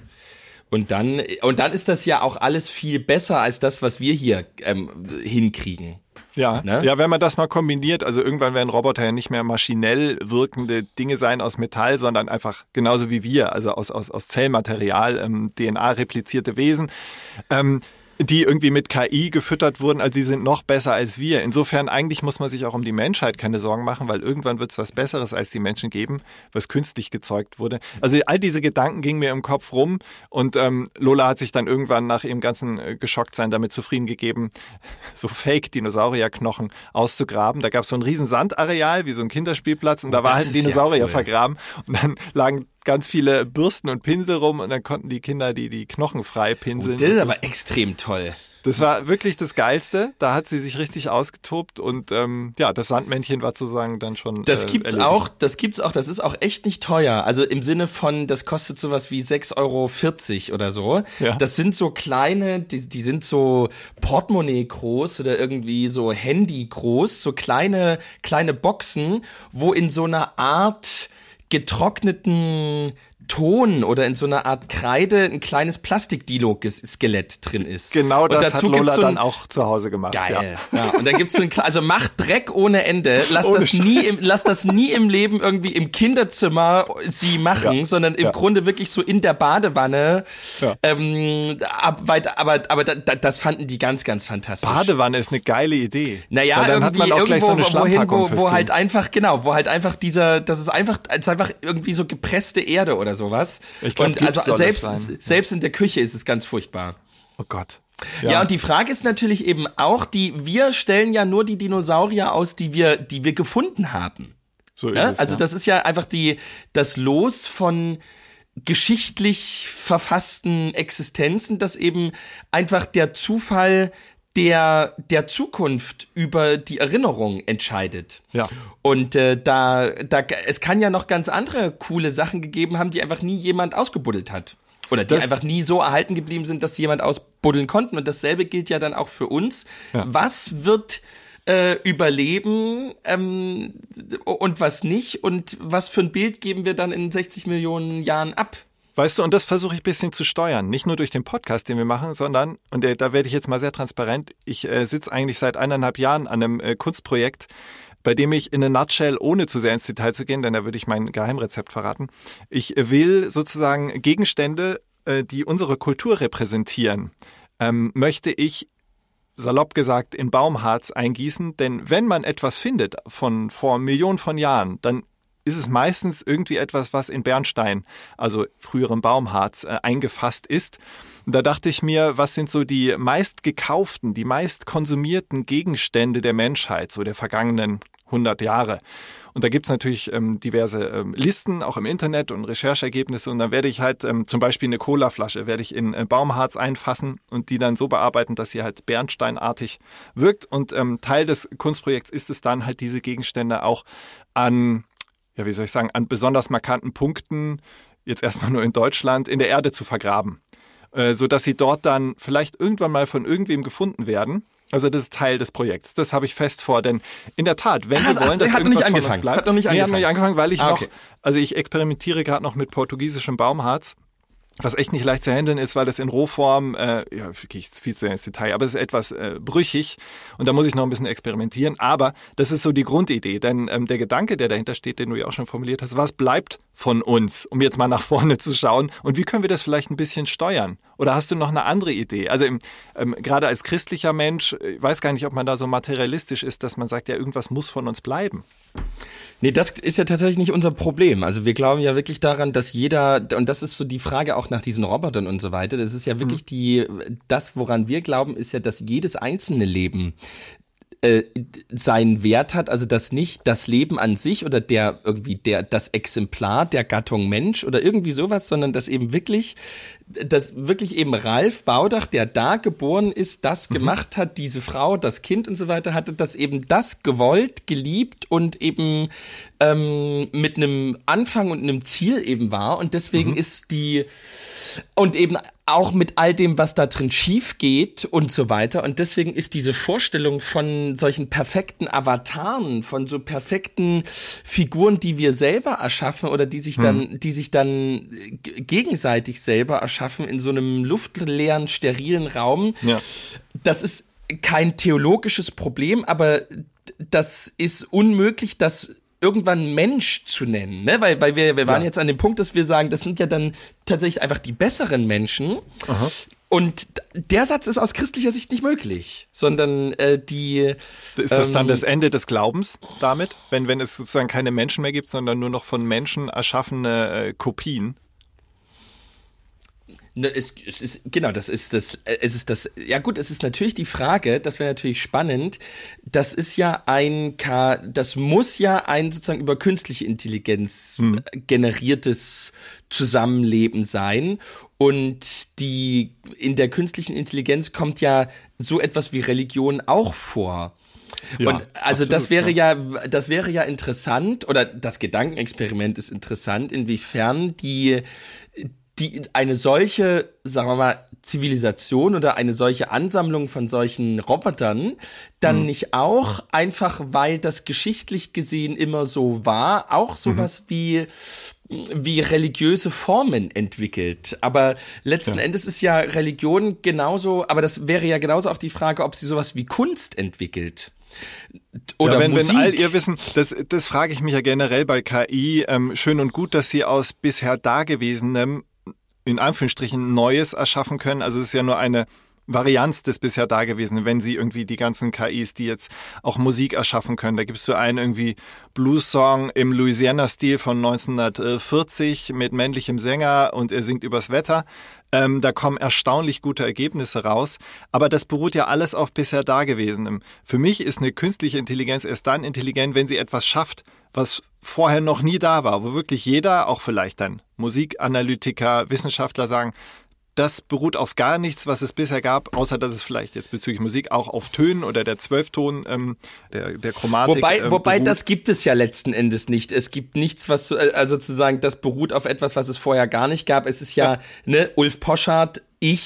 dann ist das ja auch alles viel besser als das, was wir hier hinkriegen. Ja, ne? Ja, wenn man das mal kombiniert, also irgendwann werden Roboter ja nicht mehr maschinell wirkende Dinge sein aus Metall, sondern einfach genauso wie wir, also aus Zellmaterial, DNA-replizierte Wesen, die irgendwie mit KI gefüttert wurden, also die sind noch besser als wir. Insofern eigentlich muss man sich auch um die Menschheit keine Sorgen machen, weil irgendwann wird es was Besseres als die Menschen geben, was künstlich gezeugt wurde. Also all diese Gedanken gingen mir im Kopf rum und Lola hat sich dann irgendwann nach ihrem ganzen Geschocktsein damit zufrieden gegeben, so Fake-Dinosaurierknochen auszugraben. Da gab es so ein riesen Sandareal, wie so ein Kinderspielplatz und da war halt ein Dinosaurier vergraben und dann lagen ganz viele Bürsten und Pinsel rum und dann konnten die Kinder die Knochen frei pinseln. Das ist aber extrem toll. Das war wirklich das Geilste. Da hat sie sich richtig ausgetobt und das Sandmännchen war sozusagen dann schon Das gibt's auch. Das ist auch echt nicht teuer. Also im Sinne von, das kostet sowas wie 6,40 € oder so. Ja. Das sind so kleine, die sind so Portemonnaie groß oder irgendwie so Handy groß, so kleine Boxen, wo in so einer Art getrockneten Ton oder in so einer Art Kreide ein kleines Plastikdilo-Skelett drin ist. Genau das und dazu hat Lola gibt's dann auch zu Hause gemacht. Geil. Ja. Und dann gibt's so also macht Dreck ohne Ende. Lass das nie im Leben irgendwie im Kinderzimmer sie machen, sondern im Grunde wirklich so in der Badewanne. Ja. Aber das fanden die ganz, ganz fantastisch. Badewanne ist eine geile Idee. Naja, dann hat man auch gleich so eine Schlammpackung wo halt einfach das ist einfach irgendwie so gepresste Erde oder sowas. Ich glaub, und also selbst in der Küche ist es ganz furchtbar. Oh Gott. Ja, und die Frage ist natürlich eben auch, wir stellen ja nur die Dinosaurier aus, die wir gefunden haben. So ist es, also das ist ja einfach das Los von geschichtlich verfassten Existenzen, dass eben einfach der Zufall der Zukunft über die Erinnerung entscheidet. Ja. Und es kann ja noch ganz andere coole Sachen gegeben haben, die einfach nie jemand ausgebuddelt hat. Oder die einfach nie so erhalten geblieben sind, dass sie jemand ausbuddeln konnten. Und dasselbe gilt ja dann auch für uns. Ja. Was wird überleben und was nicht? Und was für ein Bild geben wir dann in 60 Millionen Jahren ab? Weißt du, und das versuche ich ein bisschen zu steuern. Nicht nur durch den Podcast, den wir machen, sondern, und da werde ich jetzt mal sehr transparent, ich sitze eigentlich seit 1,5 Jahren an einem Kunstprojekt, bei dem ich in a nutshell, ohne zu sehr ins Detail zu gehen, denn da würde ich mein Geheimrezept verraten, ich will sozusagen Gegenstände, die unsere Kultur repräsentieren, möchte ich, salopp gesagt, in Baumharz eingießen. Denn wenn man etwas findet von vor Millionen von Jahren, dann ist es meistens irgendwie etwas, was in Bernstein, also früherem Baumharz, eingefasst ist. Und da dachte ich mir, was sind so die meist gekauften, die meist konsumierten Gegenstände der Menschheit, so der vergangenen 100 Jahre. Und da gibt's natürlich diverse Listen, auch im Internet und Recherchergebnisse. Und dann werde ich halt zum Beispiel eine Colaflasche werde ich in Baumharz einfassen und die dann so bearbeiten, dass sie halt bernsteinartig wirkt. Und Teil des Kunstprojekts ist es dann halt, diese Gegenstände auch an besonders markanten Punkten, jetzt erstmal nur in Deutschland, in der Erde zu vergraben. Sodass sie dort dann vielleicht irgendwann mal von irgendwem gefunden werden. Also das ist Teil des Projekts. Das habe ich fest vor, denn in der Tat, wenn wir wollen, dass irgendwas von uns bleibt. Das hat noch nicht angefangen, weil ich ich experimentiere gerade noch mit portugiesischem Baumharz. Was echt nicht leicht zu handeln ist, weil das in Rohform, viel zu sehr ins Detail, aber es ist etwas brüchig und da muss ich noch ein bisschen experimentieren. Aber das ist so die Grundidee, denn der Gedanke, der dahinter steht, den du ja auch schon formuliert hast, was bleibt von uns, um jetzt mal nach vorne zu schauen und wie können wir das vielleicht ein bisschen steuern? Oder hast du noch eine andere Idee? Also gerade als christlicher Mensch, ich weiß gar nicht, ob man da so materialistisch ist, dass man sagt, ja, irgendwas muss von uns bleiben. Nee, das ist ja tatsächlich nicht unser Problem. Also wir glauben ja wirklich daran, dass jeder, und das ist so die Frage auch nach diesen Robotern und so weiter, das ist ja wirklich das, woran wir glauben, ist ja, dass jedes einzelne Leben seinen Wert hat, also dass nicht das Leben an sich oder das Exemplar der Gattung Mensch oder irgendwie sowas, sondern dass wirklich eben Ralf Baudach, der da geboren ist, das gemacht hat, diese Frau, das Kind und so weiter hatte, das eben das gewollt, geliebt und eben mit einem Anfang und einem Ziel eben war und deswegen ist und eben auch mit all dem, was da drin schief geht und so weiter. Und deswegen ist diese Vorstellung von solchen perfekten Avataren, von so perfekten Figuren, die wir selber erschaffen oder die sich dann gegenseitig selber erschaffen in so einem luftleeren, sterilen Raum. Ja. Das ist kein theologisches Problem, aber das ist unmöglich, das irgendwann Mensch zu nennen, ne? Weil wir waren jetzt an dem Punkt, dass wir sagen, das sind ja dann tatsächlich einfach die besseren Menschen. Aha. Und der Satz ist aus christlicher Sicht nicht möglich, sondern Ist das dann das Ende des Glaubens damit, wenn es sozusagen keine Menschen mehr gibt, sondern nur noch von Menschen erschaffene Kopien? Es ist natürlich die Frage, das wäre natürlich spannend, das muss ja ein sozusagen über künstliche Intelligenz generiertes Zusammenleben sein und in der künstlichen Intelligenz kommt ja so etwas wie Religion auch vor. Ja, und also absolut, das wäre ja interessant, oder das Gedankenexperiment ist interessant, inwiefern die eine solche, sagen wir mal, Zivilisation oder eine solche Ansammlung von solchen Robotern dann nicht auch einfach, weil das geschichtlich gesehen immer so war, auch sowas wie religiöse Formen entwickelt. Aber letzten Endes ist ja Religion genauso, aber das wäre ja genauso auch die Frage, ob sie sowas wie Kunst entwickelt. Oder Musik. Wenn all ihr Wissen, das frage ich mich ja generell bei KI, schön und gut, dass sie aus bisher Dagewesenem in Anführungsstrichen Neues erschaffen können. Also es ist ja nur eine Varianz des bisher Dagewesenen, wenn sie irgendwie die ganzen KIs, die jetzt auch Musik erschaffen können. Da gibst du einen irgendwie Blues-Song im Louisiana-Stil von 1940 mit männlichem Sänger und er singt übers Wetter. Da kommen erstaunlich gute Ergebnisse raus. Aber das beruht ja alles auf bisher Dagewesenem. Für mich ist eine künstliche Intelligenz erst dann intelligent, wenn sie etwas schafft, was vorher noch nie da war, wo wirklich jeder, auch vielleicht dann Musikanalytiker, Wissenschaftler sagen, das beruht auf gar nichts, was es bisher gab, außer dass es vielleicht jetzt bezüglich Musik auch auf Tönen oder der Zwölfton, der Chromatik Wobei das gibt es ja letzten Endes nicht. Es gibt nichts, was, also sozusagen, das beruht auf etwas, was es vorher gar nicht gab. Es ist ja, Ulf Poschardt,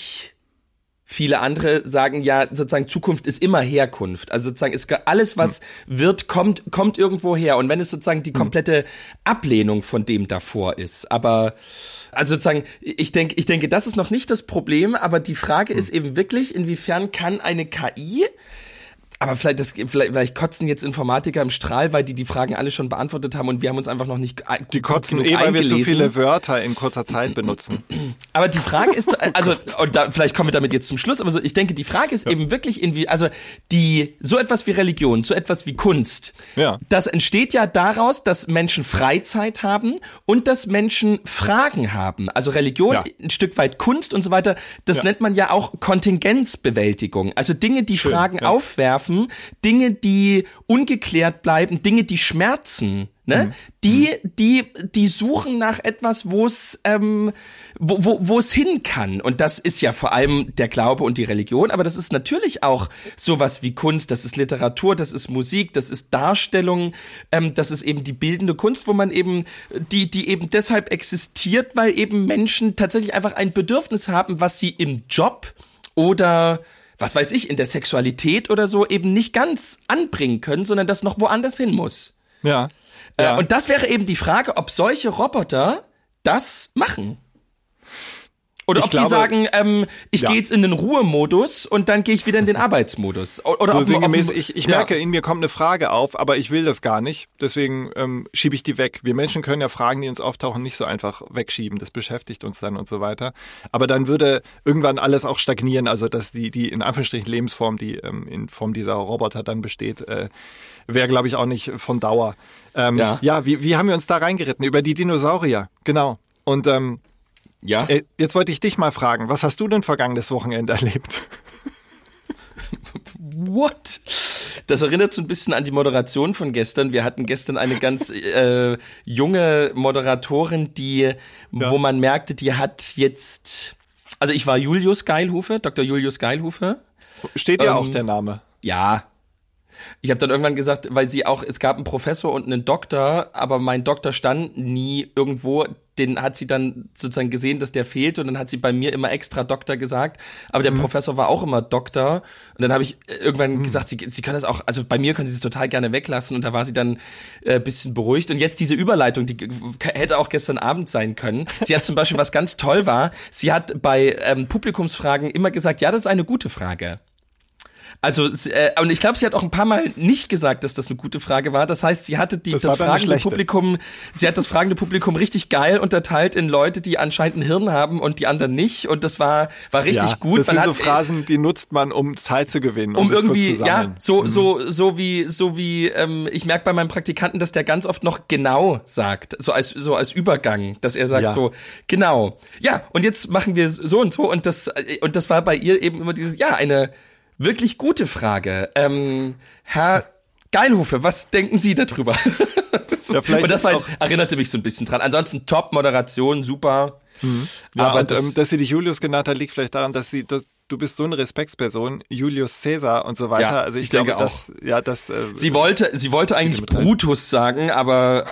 viele andere sagen ja sozusagen, Zukunft ist immer Herkunft. Also sozusagen ist alles, was wird, kommt irgendwo her. Und wenn es sozusagen die komplette Ablehnung von dem davor ist. Aber also sozusagen, ich denke, das ist noch nicht das Problem. Aber die Frage ist eben wirklich, inwiefern kann eine KI, aber vielleicht kotzen jetzt Informatiker im Strahl, weil die Fragen alle schon beantwortet haben und wir haben uns einfach noch nicht Die kotzen weil wir zu viele Wörter in kurzer Zeit benutzen. Aber die Frage ist, also vielleicht kommen wir damit jetzt zum Schluss, aber so, ich denke, die Frage ist eben wirklich so etwas wie Religion, so etwas wie Kunst, das entsteht ja daraus, dass Menschen Freizeit haben und dass Menschen Fragen haben. Also Religion, ein Stück weit Kunst und so weiter, das nennt man ja auch Kontingenzbewältigung. Also Dinge, die Fragen aufwerfen, Dinge, die ungeklärt bleiben, Dinge, die schmerzen, ne? Die suchen nach etwas, wo es hin kann. Und das ist ja vor allem der Glaube und die Religion, aber das ist natürlich auch sowas wie Kunst, das ist Literatur, das ist Musik, das ist Darstellung, das ist eben die bildende Kunst, wo man eben, die eben deshalb existiert, weil eben Menschen tatsächlich einfach ein Bedürfnis haben, was sie im Job oder was weiß ich, in der Sexualität oder so eben nicht ganz anbringen können, sondern das noch woanders hin muss. Ja. Und das wäre eben die Frage, ob solche Roboter das machen. Oder die sagen, ich gehe jetzt in den Ruhemodus und dann gehe ich wieder in den Arbeitsmodus. Oder so sinngemäß, ich merke, in mir kommt eine Frage auf, aber ich will das gar nicht. Deswegen schiebe ich die weg. Wir Menschen können ja Fragen, die uns auftauchen, nicht so einfach wegschieben. Das beschäftigt uns dann und so weiter. Aber dann würde irgendwann alles auch stagnieren. Also dass die in Anführungsstrichen Lebensform, die in Form dieser Roboter dann besteht, wäre, glaube ich, auch nicht von Dauer. Wie haben wir uns da reingeritten? Über die Dinosaurier, genau. Und jetzt wollte ich dich mal fragen, was hast du denn vergangenes Wochenende erlebt? What? Das erinnert so ein bisschen an die Moderation von gestern. Wir hatten gestern eine ganz junge Moderatorin, wo man merkte, die hat jetzt, also ich war Julius Geilhufe, Dr. Julius Geilhufe. Steht ja auch der Name. Ja. Ich habe dann irgendwann gesagt, weil es gab einen Professor und einen Doktor, aber mein Doktor stand nie irgendwo, den hat sie dann sozusagen gesehen, dass der fehlt und dann hat sie bei mir immer extra Doktor gesagt, aber der Professor war auch immer Doktor und dann habe ich irgendwann gesagt, sie können das auch, also bei mir können sie es total gerne weglassen und da war sie dann ein bisschen beruhigt und jetzt diese Überleitung, die hätte auch gestern Abend sein können. Sie hat zum Beispiel, was ganz toll war, sie hat bei Publikumsfragen immer gesagt, ja, das ist eine gute Frage. Also, und ich glaube, sie hat auch ein paar Mal nicht gesagt, dass das eine gute Frage war. Das heißt, sie hatte das fragende Publikum richtig geil unterteilt in Leute, die anscheinend ein Hirn haben und die anderen nicht. Und das war richtig gut. Das sind so Phrasen, die nutzt man, um Zeit zu gewinnen. Um irgendwie, so wie ich merke bei meinem Praktikanten, dass der ganz oft noch genau sagt, so als Übergang, dass er sagt so, genau. Ja, und jetzt machen wir so und so. Und das war bei ihr eben immer dieses, eine wirklich gute Frage. Herr Geilhufe, was denken Sie darüber? Und das war jetzt, erinnerte mich so ein bisschen dran. Ansonsten Top-Moderation, super. Ja, aber dass sie dich Julius genannt hat, liegt vielleicht daran, dass du bist so eine Respektsperson, Julius Caesar und so weiter. Ja, also ich glaube, sie wollte eigentlich Brutus sagen, aber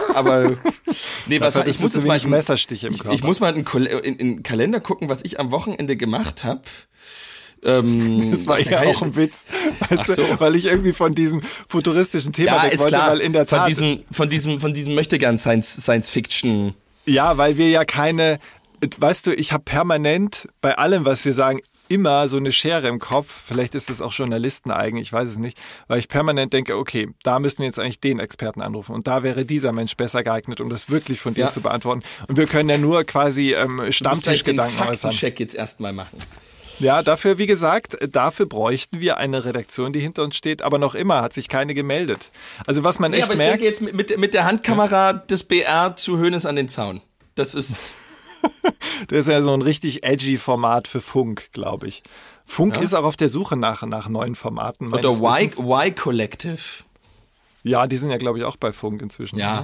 nee, was ich muss jetzt mal Messerstiche im Körper. Ich muss mal in den Kalender gucken, was ich am Wochenende gemacht habe. Das war ja auch ein Witz, weil ich irgendwie von diesem futuristischen Thema weg wollte, weil in der Tat von diesem möchtegern Science-Fiction. Ja, weil wir ja weißt du, ich habe permanent bei allem, was wir sagen, immer so eine Schere im Kopf. Vielleicht ist das auch Journalisten eigen, ich weiß es nicht, weil ich permanent denke, okay, da müssen wir jetzt eigentlich den Experten anrufen und da wäre dieser Mensch besser geeignet, um das wirklich von dir zu beantworten. Und wir können ja nur quasi Stammtischgedanken äußern. Faktencheck jetzt erstmal machen. Ja, dafür bräuchten wir eine Redaktion, die hinter uns steht, aber noch immer hat sich keine gemeldet. Also was man echt merkt... Ich denke jetzt mit der Handkamera des BR zu Hoeneß an den Zaun. Das ist... Das ist ja so ein richtig edgy Format für Funk, glaube ich. Funk ist auch auf der Suche nach neuen Formaten. Oder Y Collective. Ja, die sind ja, glaube ich, auch bei Funk inzwischen. Ja.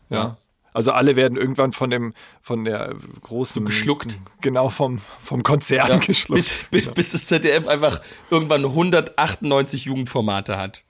Also alle werden irgendwann von der großen... So geschluckt. Genau, vom Konzern geschluckt. Bis das ZDF einfach irgendwann 198 Jugendformate hat.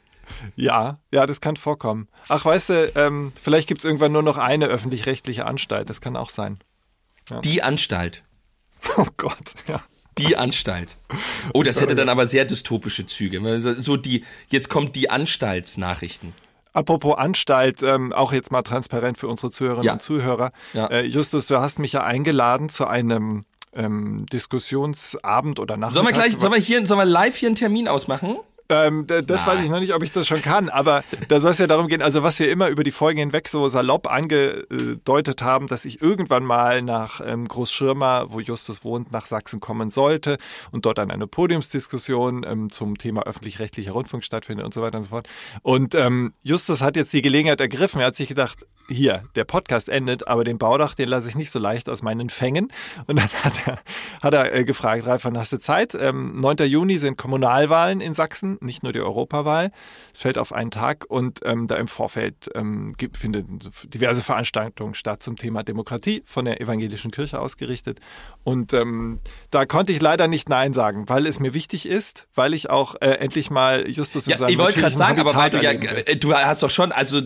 Ja, das kann vorkommen. Ach, weißt du, vielleicht gibt es irgendwann nur noch eine öffentlich-rechtliche Anstalt. Das kann auch sein. Ja. Die Anstalt. Oh Gott, ja. Die Anstalt. Oh, das hätte dann aber sehr dystopische Züge. Jetzt kommt die Anstaltsnachrichten. Apropos Anstalt, auch jetzt mal transparent für unsere Zuhörerinnen und Zuhörer. Ja. Justus, du hast mich ja eingeladen zu einem Diskussionsabend oder Nachmittag. Sollen wir live hier einen Termin ausmachen? Das weiß ich noch nicht, ob ich das schon kann, aber da soll es ja darum gehen, also was wir immer über die Folgen hinweg so salopp angedeutet haben, dass ich irgendwann mal nach Großschirma, wo Justus wohnt, nach Sachsen kommen sollte und dort dann eine Podiumsdiskussion zum Thema öffentlich-rechtlicher Rundfunk stattfindet und so weiter und so fort. Und Justus hat jetzt die Gelegenheit ergriffen, er hat sich gedacht, hier, der Podcast endet, aber den Baudach, den lasse ich nicht so leicht aus meinen Fängen. Und dann hat er gefragt, Ralf, wann hast du Zeit? 9. Juni sind Kommunalwahlen in Sachsen, nicht nur die Europawahl. Es fällt auf einen Tag und da im Vorfeld finden diverse Veranstaltungen statt zum Thema Demokratie von der evangelischen Kirche ausgerichtet. Und da konnte ich leider nicht Nein sagen, weil es mir wichtig ist, weil ich auch endlich mal Justus in seinem ich wollte gerade sagen, aber weil du du hast doch schon, also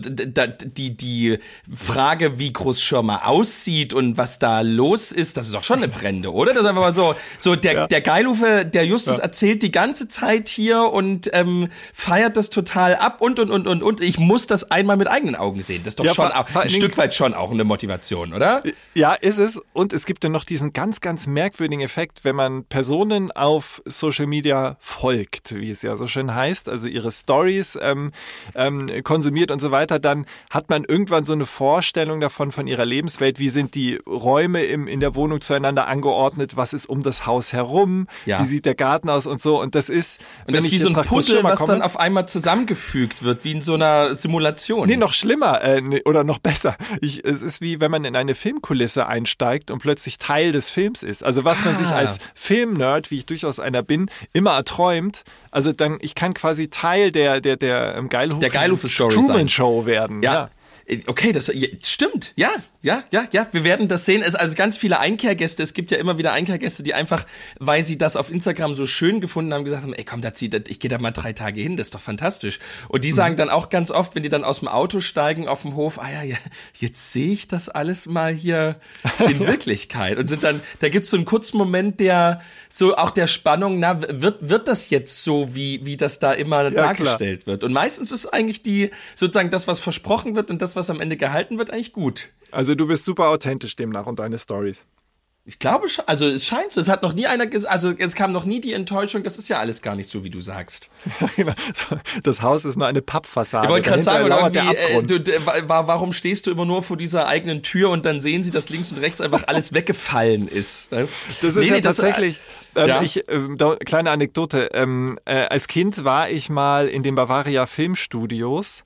die Frage, wie Großschirma aussieht und was da los ist, das ist doch schon eine Brände, oder? Das ist einfach mal so der Geilhufe, der Justus erzählt die ganze Zeit hier und feiert das total ab und. Ich muss das einmal mit eigenen Augen sehen. Das ist doch schon ein Stück weit schon auch eine Motivation, oder? Ja, ist es. Und es gibt dann noch diesen ganz, ganz merkwürdigen Effekt, wenn man Personen auf Social Media folgt, wie es ja so schön heißt, also ihre Stories konsumiert und so weiter, dann hat man irgendwann so eine Vorstellung davon, von ihrer Lebenswelt, wie sind die Räume in der Wohnung zueinander angeordnet, was ist um das Haus herum, wie sieht der Garten aus und so. Und das ist wie so ein Puzzle, was dann auf einmal zusammengefügt wird, wie in so einer Simulation. Nee, noch schlimmer oder noch besser. Es ist wie, wenn man in eine Filmkulisse einsteigt und plötzlich Teil des Films ist. Also was man sich als Filmnerd, wie ich durchaus einer bin, immer erträumt. Also dann, ich kann quasi Teil der Geilhufe-Story Truman-Show werden. Ja. Okay, das stimmt. Ja. Wir werden das sehen. Also ganz viele Einkehrgäste. Es gibt ja immer wieder Einkehrgäste, die einfach, weil sie das auf Instagram so schön gefunden haben, gesagt haben, ey komm, ich gehe da mal 3 Tage hin, das ist doch fantastisch. Und die sagen dann auch ganz oft, wenn die dann aus dem Auto steigen auf dem Hof, jetzt sehe ich das alles mal hier in Wirklichkeit. Und sind dann, da gibt's so einen kurzen Moment der Spannung, wird das jetzt so, wie das da immer dargestellt wird? Und meistens ist eigentlich sozusagen das, was versprochen wird und das, was am Ende gehalten wird, eigentlich gut. Also du bist super authentisch demnach und deine Stories. Ich glaube schon, also es scheint so, es hat noch nie einer gesagt, also es kam noch nie die Enttäuschung, das ist ja alles gar nicht so, wie du sagst. Das Haus ist nur eine Pappfassade. Ich wollte gerade sagen, oder irgendwie, warum stehst du immer nur vor dieser eigenen Tür und dann sehen sie, dass links und rechts einfach alles weggefallen ist. Das ist tatsächlich... kleine Anekdote. Als Kind war ich mal in den Bavaria Filmstudios.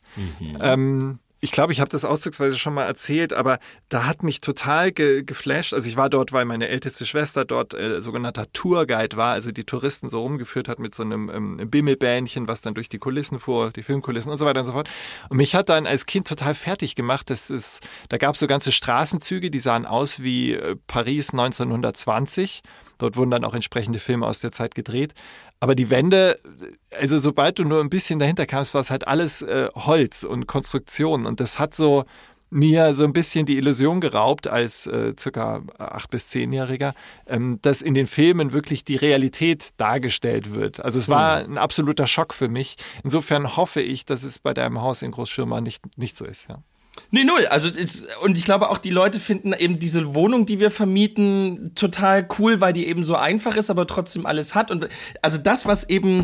Ich glaube, ich habe das auszugsweise schon mal erzählt, aber da hat mich total geflasht. Also ich war dort, weil meine älteste Schwester dort sogenannter Tourguide war, also die Touristen so rumgeführt hat mit so einem Bimmelbähnchen, was dann durch die Kulissen fuhr, die Filmkulissen und so weiter und so fort. Und mich hat dann als Kind total fertig gemacht. Da gab es so ganze Straßenzüge, die sahen aus wie Paris 1920. Dort wurden dann auch entsprechende Filme aus der Zeit gedreht. Aber die Wände, also sobald du nur ein bisschen dahinter kamst, war es halt alles Holz und Konstruktion. Und das hat mir so ein bisschen die Illusion geraubt als circa 8- bis 10-Jähriger, dass in den Filmen wirklich die Realität dargestellt wird. Also es war ein absoluter Schock für mich. Insofern hoffe ich, dass es bei deinem Haus in Großschirma nicht so ist, ja. Nee, null. Und ich glaube auch, die Leute finden eben diese Wohnung, die wir vermieten, total cool, weil die eben so einfach ist, aber trotzdem alles hat. Und also das, was eben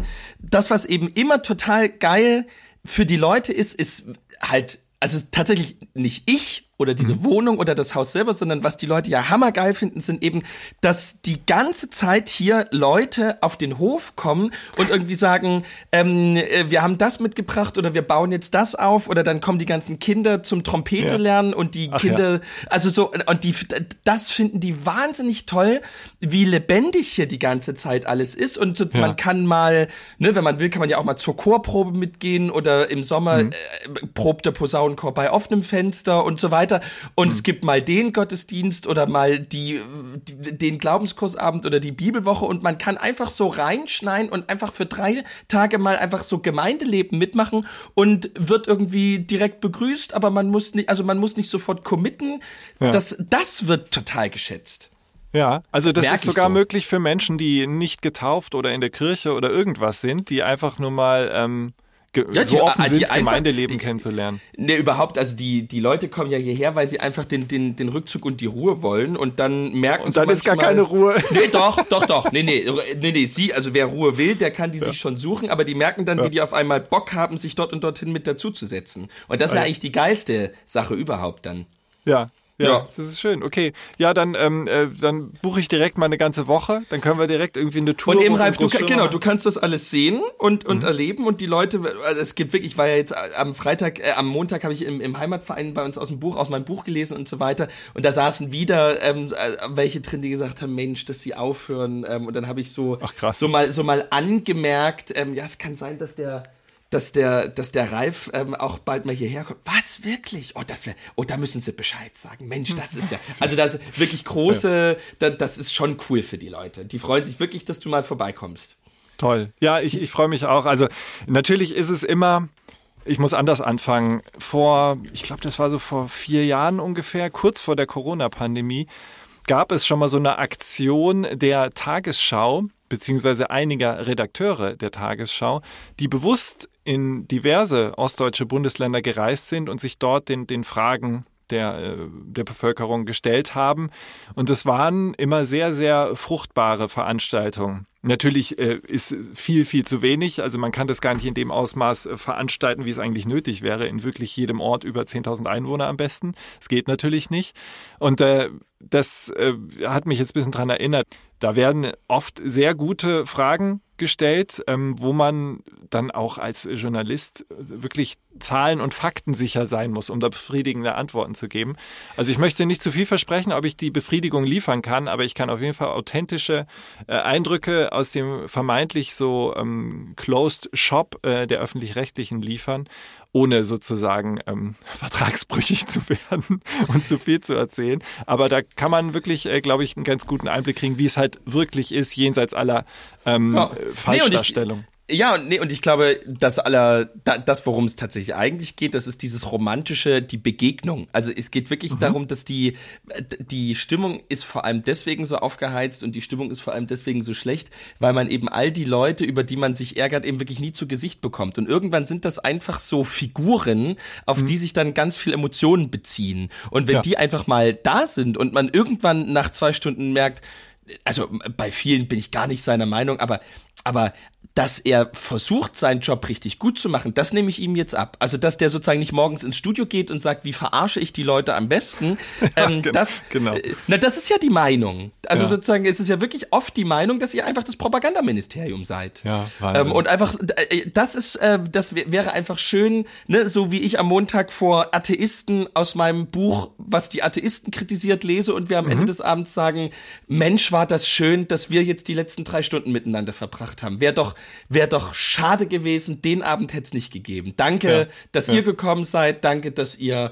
immer total geil für die Leute ist halt, also tatsächlich nicht ich oder diese Wohnung oder das Haus selber, sondern was die Leute ja hammergeil finden, sind eben, dass die ganze Zeit hier Leute auf den Hof kommen und irgendwie sagen, wir haben das mitgebracht oder wir bauen jetzt das auf, oder dann kommen die ganzen Kinder zum Trompete lernen und die Kinder, also so, und das finden die wahnsinnig toll, wie lebendig hier die ganze Zeit alles ist, und so, man kann mal, ne, wenn man will, kann man ja auch mal zur Chorprobe mitgehen, oder im Sommer probt der Posaunenchor bei offenem Fenster und so weiter. Und es gibt mal den Gottesdienst oder mal den Glaubenskursabend oder die Bibelwoche, und man kann einfach so reinschneiden und einfach für 3 Tage mal einfach so Gemeindeleben mitmachen und wird irgendwie direkt begrüßt, aber man muss nicht sofort committen. Ja. Das wird total geschätzt. Ja, also das ist sogar möglich für Menschen, die nicht getauft oder in der Kirche oder irgendwas sind, die einfach nur mal so offen sind, Gemeindeleben kennenzulernen. Ne, überhaupt, also die Leute kommen ja hierher, weil sie einfach den Rückzug und die Ruhe wollen, und dann merken sie manchmal... Und dann ist gar keine Ruhe. Nee, doch. Nee, also wer Ruhe will, der kann die sich schon suchen, aber die merken dann, wie die auf einmal Bock haben, sich dort und dorthin mit dazuzusetzen. Und das ist ja eigentlich die geilste Sache überhaupt dann. Ja, das ist schön. Okay, ja, dann buche ich direkt mal eine ganze Woche. Dann können wir direkt irgendwie eine Tour. Und eben, Ralf, du kannst das alles sehen und erleben, und die Leute, also es gibt wirklich, ich war ja jetzt am Montag habe ich im Heimatverein bei uns aus meinem Buch gelesen und so weiter, und da saßen wieder welche drin, die gesagt haben, Mensch, dass sie aufhören, und dann habe ich so mal angemerkt, es kann sein, dass der Ralf auch bald mal hierher kommt. Was, wirklich? Da müssen sie Bescheid sagen. Mensch, das ist ja, also das ist wirklich große, das ist schon cool für die Leute. Die freuen sich wirklich, dass du mal vorbeikommst. Toll. Ja, ich freue mich auch. Also natürlich ist es immer, ich muss anders anfangen. Ich glaube, das war so vor 4 Jahren ungefähr, kurz vor der Corona-Pandemie, gab es schon mal so eine Aktion der Tagesschau, beziehungsweise einiger Redakteure der Tagesschau, die bewusst in diverse ostdeutsche Bundesländer gereist sind und sich dort den Fragen der Bevölkerung gestellt haben. Und es waren immer sehr, sehr fruchtbare Veranstaltungen. Natürlich ist viel, viel zu wenig. Also man kann das gar nicht in dem Ausmaß veranstalten, wie es eigentlich nötig wäre, in wirklich jedem Ort über 10.000 Einwohner am besten. Es geht natürlich nicht. Und das hat mich jetzt ein bisschen dran erinnert. Da werden oft sehr gute Fragen gestellt, wo man dann auch als Journalist wirklich zahlen- und faktensicher sein muss, um da befriedigende Antworten zu geben. Also ich möchte nicht zu viel versprechen, ob ich die Befriedigung liefern kann, aber ich kann auf jeden Fall authentische Eindrücke aus dem vermeintlich so Closed Shop der Öffentlich-Rechtlichen liefern, ohne sozusagen vertragsbrüchig zu werden und zu viel zu erzählen. Aber da kann man wirklich, glaube ich, einen ganz guten Einblick kriegen, wie es halt wirklich ist, jenseits aller Falschdarstellung. Ja, und ich glaube, das, worum es tatsächlich eigentlich geht, das ist dieses romantische, die Begegnung. Also es geht wirklich darum, dass die Stimmung ist vor allem deswegen so aufgeheizt und die Stimmung ist vor allem deswegen so schlecht, weil man eben all die Leute, über die man sich ärgert, eben wirklich nie zu Gesicht bekommt. Und irgendwann sind das einfach so Figuren, auf die sich dann ganz viel Emotionen beziehen. Und wenn die einfach mal da sind und man irgendwann nach 2 Stunden merkt, also bei vielen bin ich gar nicht seiner Meinung, aber dass er versucht, seinen Job richtig gut zu machen, das nehme ich ihm jetzt ab. Also, dass der sozusagen nicht morgens ins Studio geht und sagt, wie verarsche ich die Leute am besten, genau. Das ist ja die Meinung. Also sozusagen, es ist ja wirklich oft die Meinung, dass ihr einfach das Propagandaministerium seid. Ja, Wahnsinn. Und einfach, das wäre einfach schön, ne, so wie ich am Montag vor Atheisten aus meinem Buch, was die Atheisten kritisiert, lese und wir am Ende des Abends sagen, Mensch, war das schön, dass wir jetzt die letzten 3 Stunden miteinander verbracht haben. Wäre doch schade gewesen, den Abend hätte es nicht gegeben. Danke, dass ihr gekommen seid, danke, dass ihr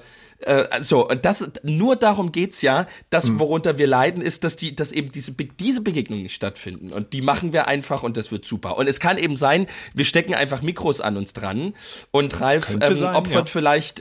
nur darum geht's ja, das, worunter wir leiden, ist, dass eben diese Begegnungen nicht stattfinden. Und die machen wir einfach und das wird super. Und es kann eben sein, wir stecken einfach Mikros an uns dran und Ralf opfert vielleicht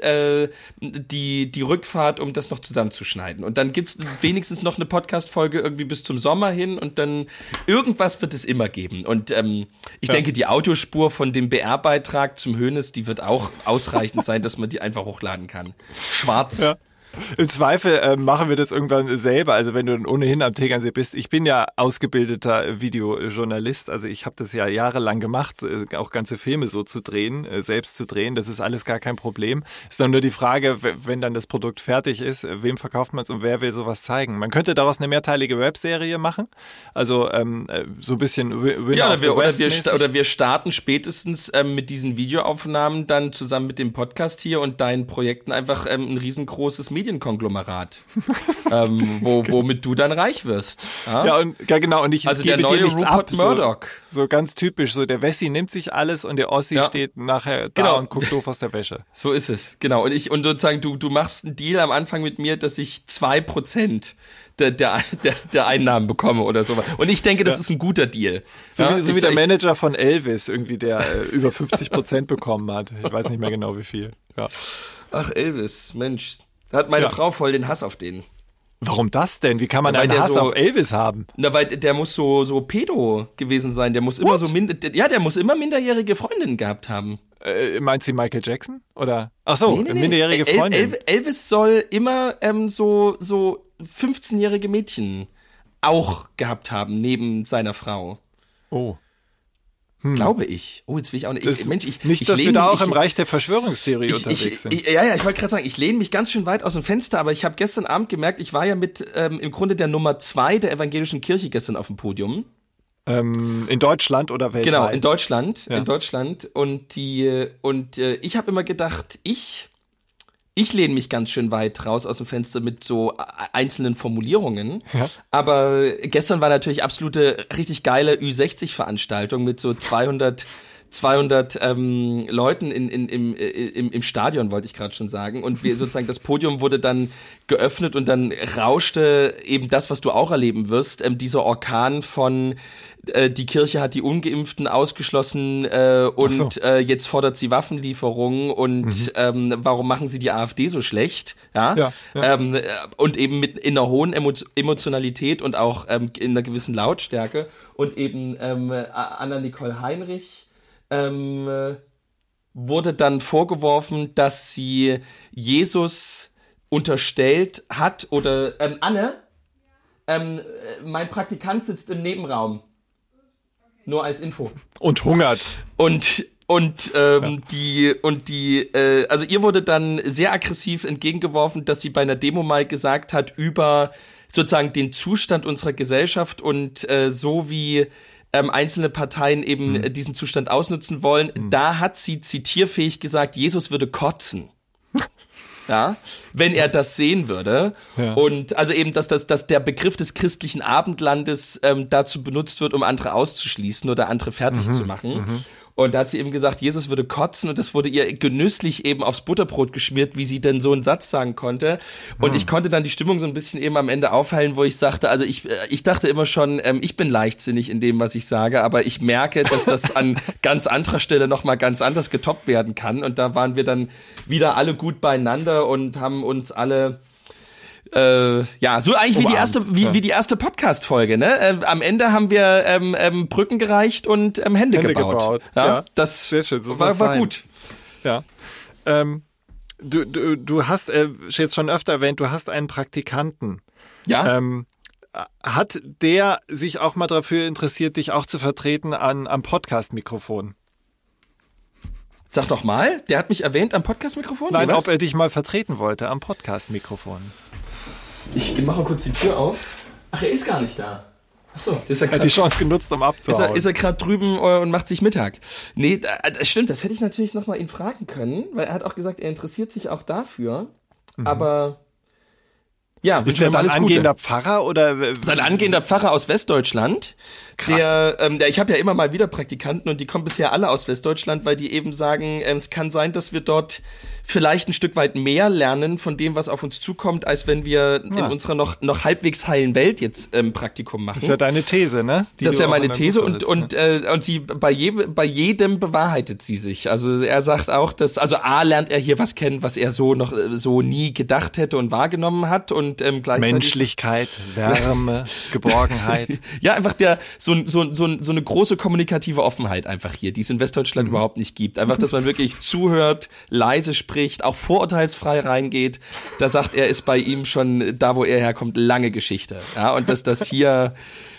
die Rückfahrt, um das noch zusammenzuschneiden. Und dann gibt's wenigstens noch eine Podcast-Folge irgendwie bis zum Sommer hin und dann irgendwas wird es immer geben. Und ich denke, die Audiospur von dem BR-Beitrag zum Hönes, die wird auch ausreichend sein, dass man die einfach hochladen kann. Schwarz. Ja. Im Zweifel machen wir das irgendwann selber, also wenn du dann ohnehin am Tegernsee bist. Ich bin ja ausgebildeter Videojournalist, also ich habe das ja jahrelang gemacht, auch ganze Filme so zu drehen, selbst zu drehen, das ist alles gar kein Problem. Ist dann nur die Frage, wenn dann das Produkt fertig ist, wem verkauft man es und wer will sowas zeigen? Man könnte daraus eine mehrteilige Webserie machen, also so ein bisschen oder wir starten spätestens mit diesen Videoaufnahmen dann zusammen mit dem Podcast hier und deinen Projekten einfach ein riesengroßes Medienkonglomerat, womit du dann reich wirst. Ja, und genau. Und ich also gebe der neue dir nichts Rupert ab. Murdoch. So ganz typisch. So der Wessi nimmt sich alles und der Ossi steht nachher da und guckt doof aus der Wäsche. So ist es. Genau. Und sozusagen du machst einen Deal am Anfang mit mir, dass ich 2% der Einnahmen bekomme oder so. Und ich denke, das ist ein guter Deal. So wie der Manager von Elvis irgendwie, der über 50% bekommen hat. Ich weiß nicht mehr genau wie viel. Ja. Ach, Elvis, Mensch. Da hat meine Frau voll den Hass auf den. Warum das denn? Wie kann man einen Hass auf Elvis haben? Na, weil der muss so pedo gewesen sein. Der muss immer der muss immer minderjährige Freundinnen gehabt haben. Meint sie Michael Jackson? Oder? Ach so, nee. Minderjährige Freundin. Elvis soll immer so 15-jährige Mädchen auch gehabt haben, neben seiner Frau. Oh. Glaube ich. Oh, jetzt will ich auch nicht. Nicht, dass wir da auch im Reich der Verschwörungstheorie unterwegs sind. Ich wollte gerade sagen, ich lehne mich ganz schön weit aus dem Fenster, aber ich habe gestern Abend gemerkt, ich war ja mit im Grunde der Nummer 2 der evangelischen Kirche gestern auf dem Podium. In Deutschland oder weltweit? Genau, in Deutschland. Ja. In Deutschland. Und ich habe immer gedacht, ich lehne mich ganz schön weit raus aus dem Fenster mit so einzelnen Formulierungen. Ja. Aber gestern war natürlich absolute, richtig geile Ü60-Veranstaltung mit so 200 Leuten im Stadion, wollte ich gerade schon sagen. Und sozusagen das Podium wurde dann geöffnet und dann rauschte eben das, was du auch erleben wirst, dieser Orkan von die Kirche hat die Ungeimpften ausgeschlossen und jetzt fordert sie Waffenlieferungen und warum machen sie die AfD so schlecht? Ja. Und eben in einer hohen Emotionalität und auch in einer gewissen Lautstärke. Und eben Anna-Nicole Heinrich wurde dann vorgeworfen, dass sie Jesus unterstellt hat oder Anne, mein Praktikant sitzt im Nebenraum. Nur als Info. Und hungert. Also ihr wurde dann sehr aggressiv entgegengeworfen, dass sie bei einer Demo mal gesagt hat über sozusagen den Zustand unserer Gesellschaft und so wie einzelne Parteien eben diesen Zustand ausnutzen wollen. Da hat sie zitierfähig gesagt, Jesus würde kotzen. Ja, wenn er das sehen würde. Ja. Und also eben, dass der Begriff des christlichen Abendlandes dazu benutzt wird, um andere auszuschließen oder andere fertig zu machen. Und da hat sie eben gesagt, Jesus würde kotzen und das wurde ihr genüsslich eben aufs Butterbrot geschmiert, wie sie denn so einen Satz sagen konnte. Und ich konnte dann die Stimmung so ein bisschen eben am Ende aufhellen, wo ich sagte, also ich dachte immer schon, ich bin leichtsinnig in dem, was ich sage, aber ich merke, dass das an ganz anderer Stelle nochmal ganz anders getoppt werden kann. Und da waren wir dann wieder alle gut beieinander und haben uns alle so eigentlich wie die erste Podcast-Folge, ne? Am Ende haben wir Brücken gereicht und Hände gebaut. Ja, das sehr schön, so war gut. Ja. Du hast jetzt schon öfter erwähnt, du hast einen Praktikanten. Ja. Hat der sich auch mal dafür interessiert, dich auch zu vertreten am Podcast-Mikrofon? Sag doch mal, der hat mich erwähnt am Podcast-Mikrofon? Nein, ob er dich mal vertreten wollte am Podcast-Mikrofon. Ich mache mal kurz die Tür auf. Ach, er ist gar nicht da. Ach so, er hat die Chance genutzt, um abzuhauen. Ist er gerade drüben und macht sich Mittag? Nee, das stimmt, das hätte ich natürlich noch mal ihn fragen können, weil er hat auch gesagt, er interessiert sich auch dafür. Aber ja, ist er dann angehender Pfarrer oder? Ist ein angehender Pfarrer aus Westdeutschland. Krass. Ich habe ja immer mal wieder Praktikanten und die kommen bisher alle aus Westdeutschland, weil die eben sagen, es kann sein, dass wir dort vielleicht ein Stück weit mehr lernen von dem, was auf uns zukommt, als wenn wir in unserer noch halbwegs heilen Welt jetzt Praktikum machen. Das ist ja deine These, ne? Das ist ja meine These und sie bei jedem bewahrheitet sie sich. Also er sagt auch, dass A lernt er hier was kennen, was er so nie gedacht hätte und wahrgenommen hat und gleichzeitig Menschlichkeit, Wärme, Geborgenheit. Ja, einfach so eine große kommunikative Offenheit einfach hier, die es in Westdeutschland überhaupt nicht gibt. Einfach, dass man wirklich zuhört, leise spricht, auch vorurteilsfrei reingeht. Da sagt er, ist bei ihm schon da, wo er herkommt, lange Geschichte. Ja, und dass das hier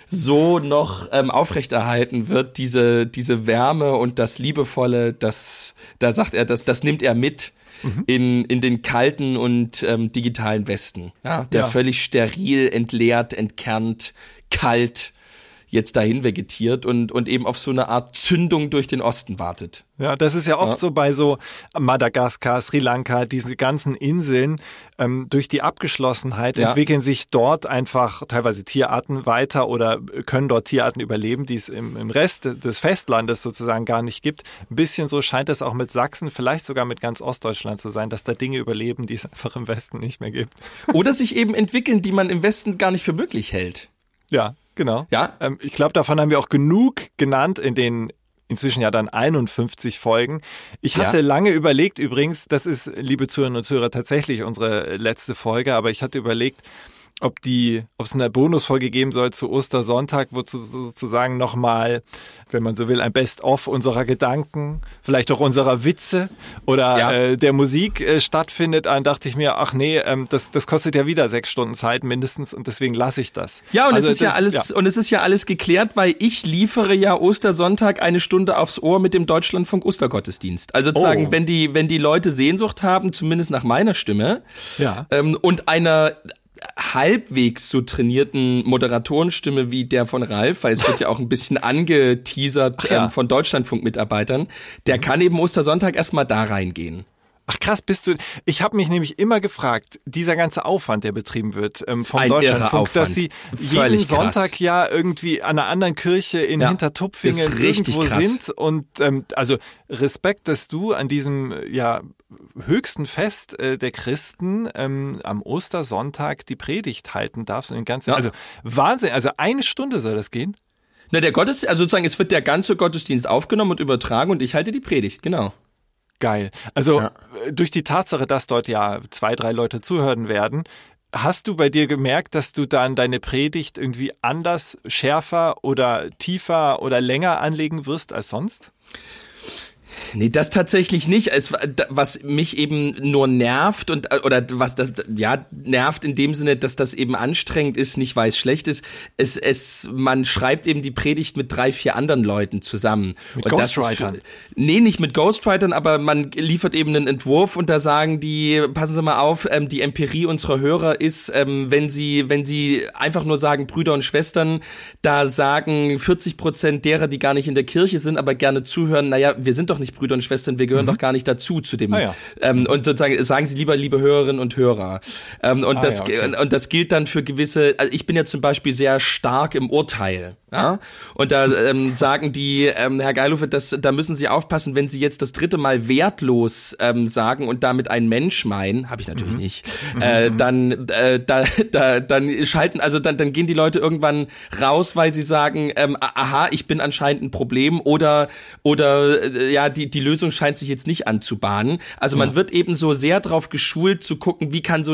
so noch aufrechterhalten wird, diese Wärme und das Liebevolle, da sagt er, das nimmt er mit in den kalten und digitalen Westen. Ja, der völlig steril, entleert, entkernt, kalt jetzt dahin vegetiert und eben auf so eine Art Zündung durch den Osten wartet. Ja, das ist ja oft so bei so Madagaskar, Sri Lanka, diese ganzen Inseln, durch die Abgeschlossenheit entwickeln sich dort einfach teilweise Tierarten weiter oder können dort Tierarten überleben, die es im Rest des Festlandes sozusagen gar nicht gibt. Ein bisschen so scheint es auch mit Sachsen, vielleicht sogar mit ganz Ostdeutschland zu sein, dass da Dinge überleben, die es einfach im Westen nicht mehr gibt. Oder sich eben entwickeln, die man im Westen gar nicht für möglich hält. Ja, genau. Ja. Ich glaube, davon haben wir auch genug genannt in den inzwischen ja dann 51 Folgen. Ich hatte lange überlegt, übrigens, das ist, liebe Zuhörerinnen und Zuhörer, tatsächlich unsere letzte Folge, aber ich hatte überlegt, ob es eine Bonusfolge geben soll zu Ostersonntag, wo sozusagen nochmal, wenn man so will, ein Best-of unserer Gedanken, vielleicht auch unserer Witze oder der Musik stattfindet. Dann dachte ich mir, ach nee, das kostet ja wieder 6 Stunden Zeit mindestens und deswegen lasse ich das. Ja, und es ist ja alles geklärt, weil ich liefere ja Ostersonntag 1 Stunde aufs Ohr mit dem Deutschlandfunk Ostergottesdienst. Also sozusagen, wenn die Leute Sehnsucht haben, zumindest nach meiner Stimme, und einer halbwegs so trainierten Moderatorenstimme wie der von Ralf, weil es wird ja auch ein bisschen angeteasert von Deutschlandfunk-Mitarbeitern, der kann eben Ostersonntag erstmal da reingehen. Ach krass, ich habe mich nämlich immer gefragt, dieser ganze Aufwand, der betrieben wird vom Deutschlandfunk, dass sie jeden Sonntag ja irgendwie an einer anderen Kirche in Hintertupfingen irgendwo sind und also Respekt, dass du an diesem höchsten Fest der Christen am Ostersonntag die Predigt halten darfst und den ganzen, also Wahnsinn, also 1 Stunde soll das gehen? Na, der Gottesdienst, also sozusagen, es wird der ganze Gottesdienst aufgenommen und übertragen und ich halte die Predigt, genau. Geil. Also durch die Tatsache, dass dort 2, 3 Leute zuhören werden, hast du bei dir gemerkt, dass du dann deine Predigt irgendwie anders, schärfer oder tiefer oder länger anlegen wirst als sonst? Nee, das tatsächlich nicht. Was mich eben nur nervt nervt in dem Sinne, dass das eben anstrengend ist, nicht weil es schlecht ist. Man schreibt eben die Predigt mit 3, 4 anderen Leuten zusammen. Mit Ghostwritern? Nee, nicht mit Ghostwritern, aber man liefert eben einen Entwurf und da sagen die, passen Sie mal auf, die Empirie unserer Hörer ist, wenn sie einfach nur sagen Brüder und Schwestern, da sagen 40% derer, die gar nicht in der Kirche sind, aber gerne zuhören, naja, wir sind doch nicht Brüder und Schwestern, wir gehören doch gar nicht dazu zu dem. Und sozusagen sagen Sie lieber, liebe Hörerinnen und Hörer. Und das gilt dann für gewisse, also ich bin ja zum Beispiel sehr stark im Urteil. Ja? Und da sagen die, Herr Geilhofer, da müssen Sie aufpassen, wenn Sie jetzt das 3. Mal wertlos sagen und damit ein Mensch meinen, habe ich natürlich nicht, dann schalten, also dann gehen die Leute irgendwann raus, weil sie sagen, aha, ich bin anscheinend ein Problem oder die Lösung scheint sich jetzt nicht anzubahnen. Also man wird eben so sehr drauf geschult zu gucken, wie kann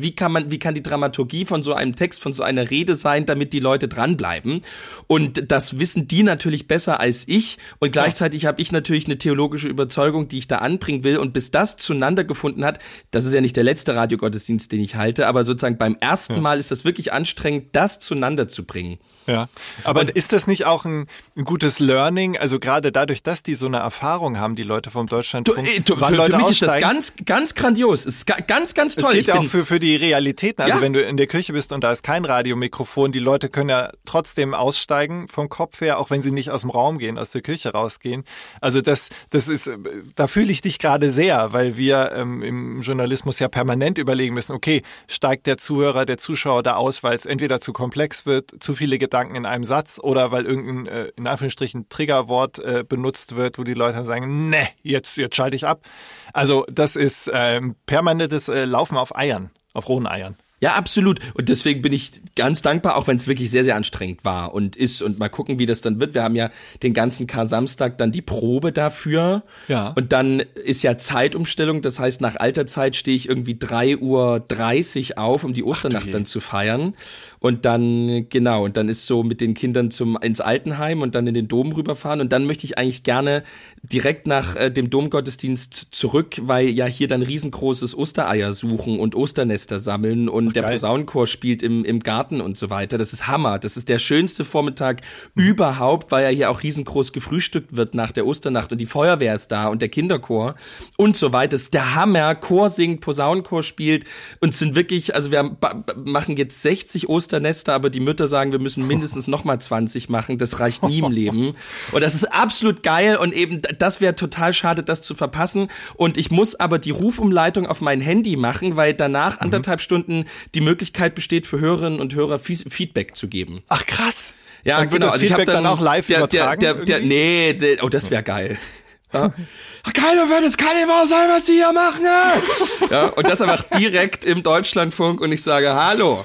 die Dramaturgie von so einem Text, von so einer Rede sein, damit die Leute dranbleiben. Und das wissen die natürlich besser als ich. Und gleichzeitig habe ich natürlich eine theologische Überzeugung, die ich da anbringen will. Und bis das zueinander gefunden hat, das ist ja nicht der letzte Radiogottesdienst, den ich halte, aber sozusagen beim ersten Mal ist das wirklich anstrengend, das zueinander zu bringen. Ja, aber ist das nicht auch ein gutes Learning? Also gerade dadurch, dass die so eine Erfahrung haben, die Leute vom Deutschlandfunk, für mich ist das ganz, ganz grandios. Es ist ganz, ganz toll. Es geht ja auch für die Realitäten. Also wenn du in der Kirche bist und da ist kein Radiomikrofon, die Leute können ja trotzdem aussteigen vom Kopf her, auch wenn sie nicht aus dem Raum gehen, aus der Kirche rausgehen. Also das ist, da fühle ich dich gerade sehr, weil wir im Journalismus ja permanent überlegen müssen, okay, steigt der Zuhörer, der Zuschauer da aus, weil es entweder zu komplex wird, zu viele Gedanken in einem Satz oder weil irgendein, in Anführungsstrichen, Triggerwort benutzt wird, wo die Leute dann sagen, ne, jetzt schalte ich ab. Also das ist permanentes Laufen auf Eiern, auf rohen Eiern. Ja, absolut. Und deswegen bin ich ganz dankbar, auch wenn es wirklich sehr, sehr anstrengend war und ist. Und mal gucken, wie das dann wird. Wir haben ja den ganzen Kar-Samstag dann die Probe dafür. Ja. Und dann ist ja Zeitumstellung. Das heißt, nach alter Zeit stehe ich irgendwie 3:30 Uhr auf, um die Osternacht dann zu feiern. Und dann, genau, und dann ist so mit den Kindern ins Altenheim und dann in den Dom rüberfahren. Und dann möchte ich eigentlich gerne direkt nach dem Domgottesdienst zurück, weil ja hier dann riesengroßes Ostereier suchen und Osternester sammeln und der Posaunenchor spielt im Garten und so weiter. Das ist Hammer. Das ist der schönste Vormittag überhaupt, weil ja hier auch riesengroß gefrühstückt wird nach der Osternacht und die Feuerwehr ist da und der Kinderchor und so weiter. Das ist der Hammer. Chor singt, Posaunenchor spielt und sind wirklich, also wir machen jetzt 60 Osternester, aber die Mütter sagen, wir müssen mindestens nochmal 20 machen. Das reicht nie im Leben. Und das ist absolut geil und eben, das wäre total schade, das zu verpassen. Und ich muss aber die Rufumleitung auf mein Handy machen, weil danach 1,5 Stunden die Möglichkeit besteht, für Hörerinnen und Hörer Feedback zu geben. Ach krass. Ja, und wird das Feedback dann auch live übertragen? Oh, das wäre geil. Ja. Keiner das kann nicht wahr sein, was Sie hier machen. Ja, und das einfach direkt im Deutschlandfunk und ich sage, hallo,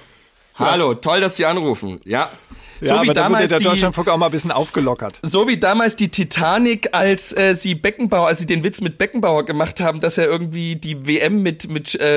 toll, dass Sie anrufen. Ja. So ja, wie aber damals da wurde der Deutschlandfunk auch mal ein bisschen aufgelockert. So wie damals die Titanic, als sie den Witz mit Beckenbauer gemacht haben, dass er irgendwie die WM mit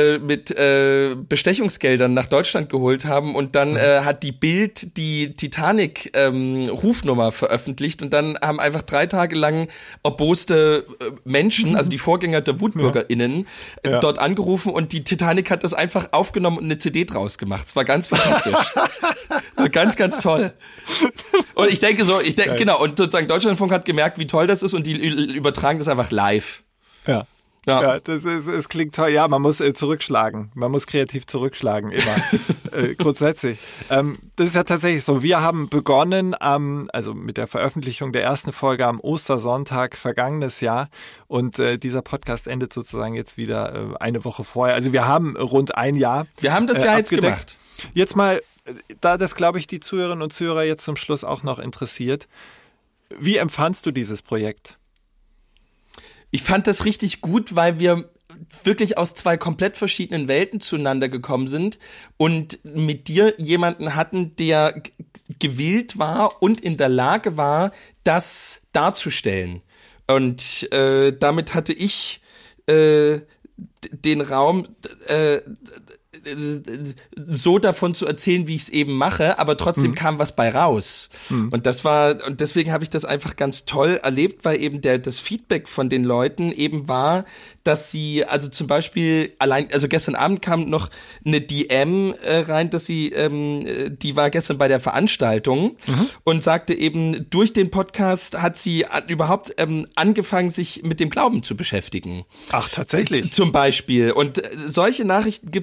Bestechungsgeldern nach Deutschland geholt haben und dann hat die Bild die Titanic Rufnummer veröffentlicht und dann haben einfach 3 Tage lang erboste Menschen, also die Vorgänger der WutbürgerInnen, dort angerufen und die Titanic hat das einfach aufgenommen und eine CD draus gemacht. Es war ganz fantastisch. War ganz, ganz toll. Und ich denke, genau, und sozusagen Deutschlandfunk hat gemerkt, wie toll das ist und die übertragen das einfach live. Ja, es klingt toll. Ja, man muss zurückschlagen. Man muss kreativ zurückschlagen, immer. Grundsätzlich. Das ist ja tatsächlich so. Wir haben begonnen also mit der Veröffentlichung der ersten Folge am Ostersonntag vergangenes Jahr und dieser Podcast endet sozusagen jetzt wieder eine Woche vorher. Also wir haben rund ein Jahr. Wir haben das Jahr jetzt gemacht. Jetzt mal, da das, glaube ich, die Zuhörerinnen und Zuhörer jetzt zum Schluss auch noch interessiert. Wie empfandst du dieses Projekt? Ich fand das richtig gut, weil wir wirklich aus 2 komplett verschiedenen Welten zueinander gekommen sind und mit dir jemanden hatten, der gewillt war und in der Lage war, das darzustellen. Und damit hatte ich den Raum so davon zu erzählen, wie ich es eben mache, aber trotzdem kam was bei raus. Und deswegen habe ich das einfach ganz toll erlebt, weil eben das Feedback von den Leuten eben war, dass sie, also zum Beispiel also gestern Abend kam noch eine DM rein, dass sie, die war gestern bei der Veranstaltung und sagte eben, durch den Podcast hat sie überhaupt angefangen, sich mit dem Glauben zu beschäftigen. Ach, tatsächlich? Zum Beispiel. Und solche Nachrichten gibt's ganz oft,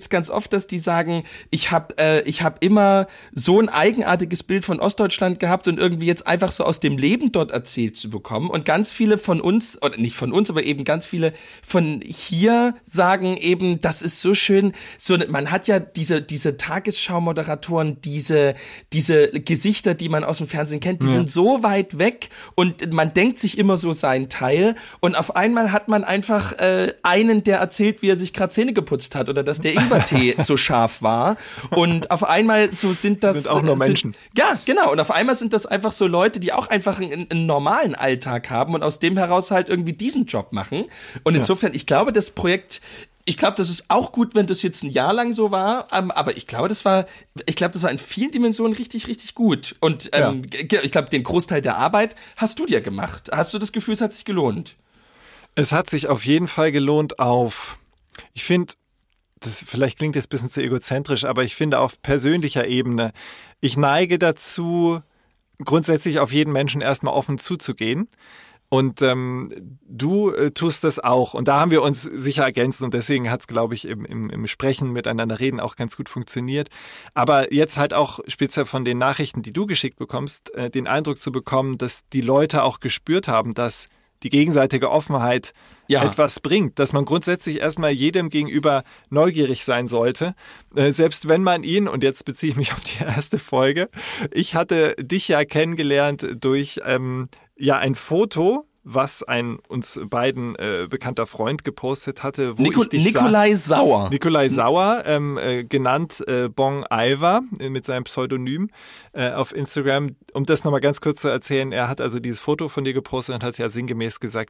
oft, dass die sagen, ich hab immer so ein eigenartiges Bild von Ostdeutschland gehabt und irgendwie jetzt einfach so aus dem Leben dort erzählt zu bekommen. Und ganz viele von uns, oder nicht von uns, aber eben ganz viele von hier sagen eben, das ist so schön. So, man hat ja diese Tagesschau-Moderatoren, diese Gesichter, die man aus dem Fernsehen kennt, die sind so weit weg und man denkt sich immer so seinen Teil und auf einmal hat man einfach einen, der erzählt, wie er sich gerade Zähne geputzt hat oder dass der Ingwertee so scharf war und auf einmal so sind auch nur Menschen. Ja, genau, und auf einmal sind das einfach so Leute, die auch einfach einen normalen Alltag haben und aus dem heraus halt irgendwie diesen Job machen und insofern, ich glaube, das Projekt, das ist auch gut, wenn das jetzt ein Jahr lang so war, aber ich glaube, das war in vielen Dimensionen richtig, richtig gut. Und ich glaube, den Großteil der Arbeit hast du dir gemacht. Hast du das Gefühl, es hat sich gelohnt? Es hat sich auf jeden Fall gelohnt ich finde, vielleicht klingt das ein bisschen zu egozentrisch, aber ich finde auf persönlicher Ebene, ich neige dazu, grundsätzlich auf jeden Menschen erstmal offen zuzugehen. Und du tust das auch. Und da haben wir uns sicher ergänzt und deswegen hat es, glaube ich, im Sprechen, miteinander reden auch ganz gut funktioniert. Aber jetzt halt auch speziell von den Nachrichten, die du geschickt bekommst, den Eindruck zu bekommen, dass die Leute auch gespürt haben, dass die gegenseitige Offenheit etwas bringt, dass man grundsätzlich erstmal jedem gegenüber neugierig sein sollte, selbst wenn man ihn, und jetzt beziehe ich mich auf die erste Folge, ich hatte dich ja kennengelernt durch ein Foto, was ein uns beiden bekannter Freund gepostet hatte. Wo Nikolai Sauer. Nikolai Sauer, genannt Bong Iver mit seinem Pseudonym auf Instagram. Um das nochmal ganz kurz zu erzählen, er hat also dieses Foto von dir gepostet und hat ja sinngemäß gesagt,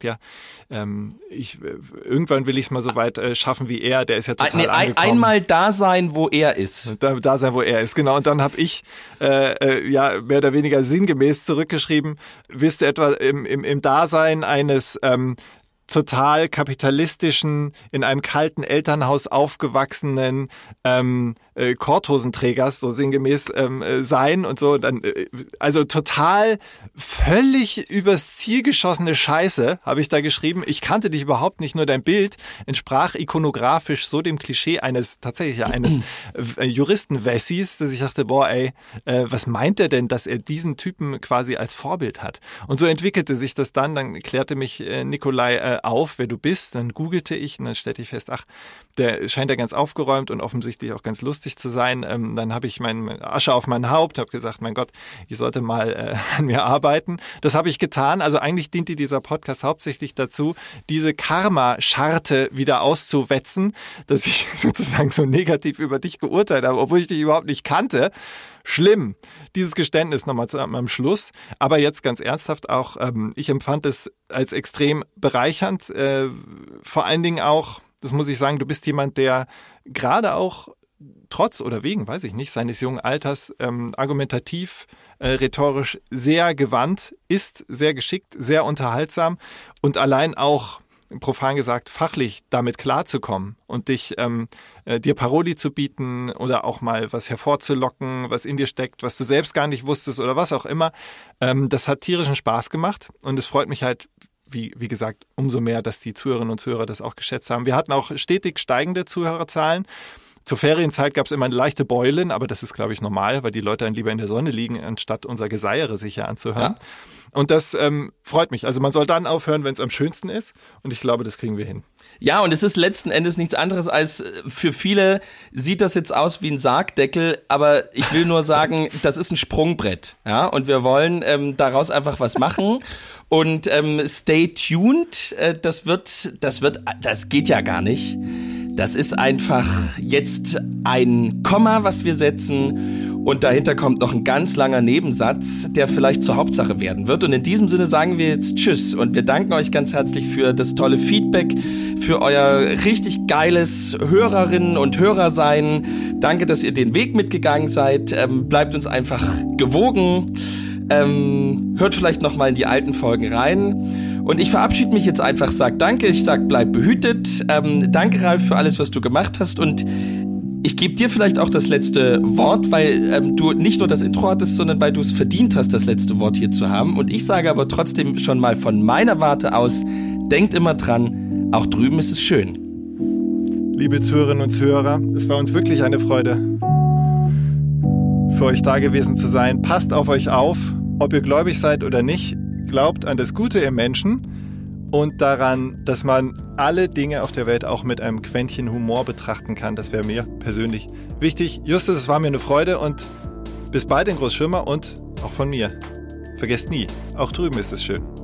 irgendwann will ich es mal so weit schaffen wie er, der ist ja total angekommen. Einmal da sein, wo er ist. Da sein, wo er ist, genau. Und dann habe ich mehr oder weniger sinngemäß zurückgeschrieben, wirst du etwa im Dasein eines total kapitalistischen, in einem kalten Elternhaus aufgewachsenen Korthosenträgers, so sinngemäß sein und so. Dann, also total völlig übers Ziel geschossene Scheiße, habe ich da geschrieben. Ich kannte dich überhaupt nicht, nur dein Bild entsprach ikonografisch so dem Klischee eines Juristenwessis, dass ich dachte, was meint er denn, dass er diesen Typen quasi als Vorbild hat? Und so entwickelte sich das dann klärte mich Nikolai auf, wer du bist, dann googelte ich und dann stellte ich fest, der scheint ja ganz aufgeräumt und offensichtlich auch ganz lustig zu sein. Dann habe ich meine Asche auf mein Haupt, habe gesagt, mein Gott, ich sollte mal an mir arbeiten. Das habe ich getan. Also eigentlich diente dieser Podcast hauptsächlich dazu, diese Karma-Scharte wieder auszuwetzen, dass ich sozusagen so negativ über dich geurteilt habe, obwohl ich dich überhaupt nicht kannte. Schlimm. Dieses Geständnis nochmal am Schluss. Aber jetzt ganz ernsthaft auch, ich empfand es als extrem bereichernd. Vor allen Dingen auch, das muss ich sagen, du bist jemand, der gerade auch trotz oder wegen, weiß ich nicht, seines jungen Alters argumentativ, rhetorisch sehr gewandt ist, sehr geschickt, sehr unterhaltsam und allein auch, profan gesagt, fachlich damit klarzukommen und dich dir Paroli zu bieten oder auch mal was hervorzulocken, was in dir steckt, was du selbst gar nicht wusstest oder was auch immer. Das hat tierischen Spaß gemacht und es freut mich halt, wie gesagt, umso mehr, dass die Zuhörerinnen und Zuhörer das auch geschätzt haben. Wir hatten auch stetig steigende Zuhörerzahlen. Zur Ferienzeit gab es immer eine leichte Beulen, aber das ist, glaube ich, normal, weil die Leute dann lieber in der Sonne liegen, anstatt unser Geseiere sich hier anzuhören. Ja. Und das freut mich. Also man soll dann aufhören, wenn es am schönsten ist. Und ich glaube, das kriegen wir hin. Ja, und es ist letzten Endes nichts anderes als, für viele sieht das jetzt aus wie ein Sargdeckel, aber ich will nur sagen, das ist ein Sprungbrett. Ja, und wir wollen daraus einfach was machen. Und stay tuned, das geht ja gar nicht. Das ist einfach jetzt ein Komma, was wir setzen und dahinter kommt noch ein ganz langer Nebensatz, der vielleicht zur Hauptsache werden wird. Und in diesem Sinne sagen wir jetzt Tschüss und wir danken euch ganz herzlich für das tolle Feedback, für euer richtig geiles Hörerinnen und Hörersein. Danke, dass ihr den Weg mitgegangen seid. Bleibt uns einfach gewogen. Hört vielleicht noch mal in die alten Folgen rein. Und ich verabschiede mich jetzt einfach, sag danke, ich sag bleib behütet. Danke, Ralf, für alles, was du gemacht hast. Und ich gebe dir vielleicht auch das letzte Wort, weil du nicht nur das Intro hattest, sondern weil du es verdient hast, das letzte Wort hier zu haben. Und ich sage aber trotzdem schon mal von meiner Warte aus, denkt immer dran, auch drüben ist es schön. liebe Zuhörerinnen und Zuhörer. Es war uns wirklich eine Freude, für euch da gewesen zu sein. Passt auf euch auf, ob ihr gläubig seid oder nicht. Glaubt an das Gute im Menschen und daran, dass man alle Dinge auf der Welt auch mit einem Quäntchen Humor betrachten kann. Das wäre mir persönlich wichtig. Justus, es war mir eine Freude und bis bald in Großschirmer und auch von mir. Vergesst nie, auch drüben ist es schön.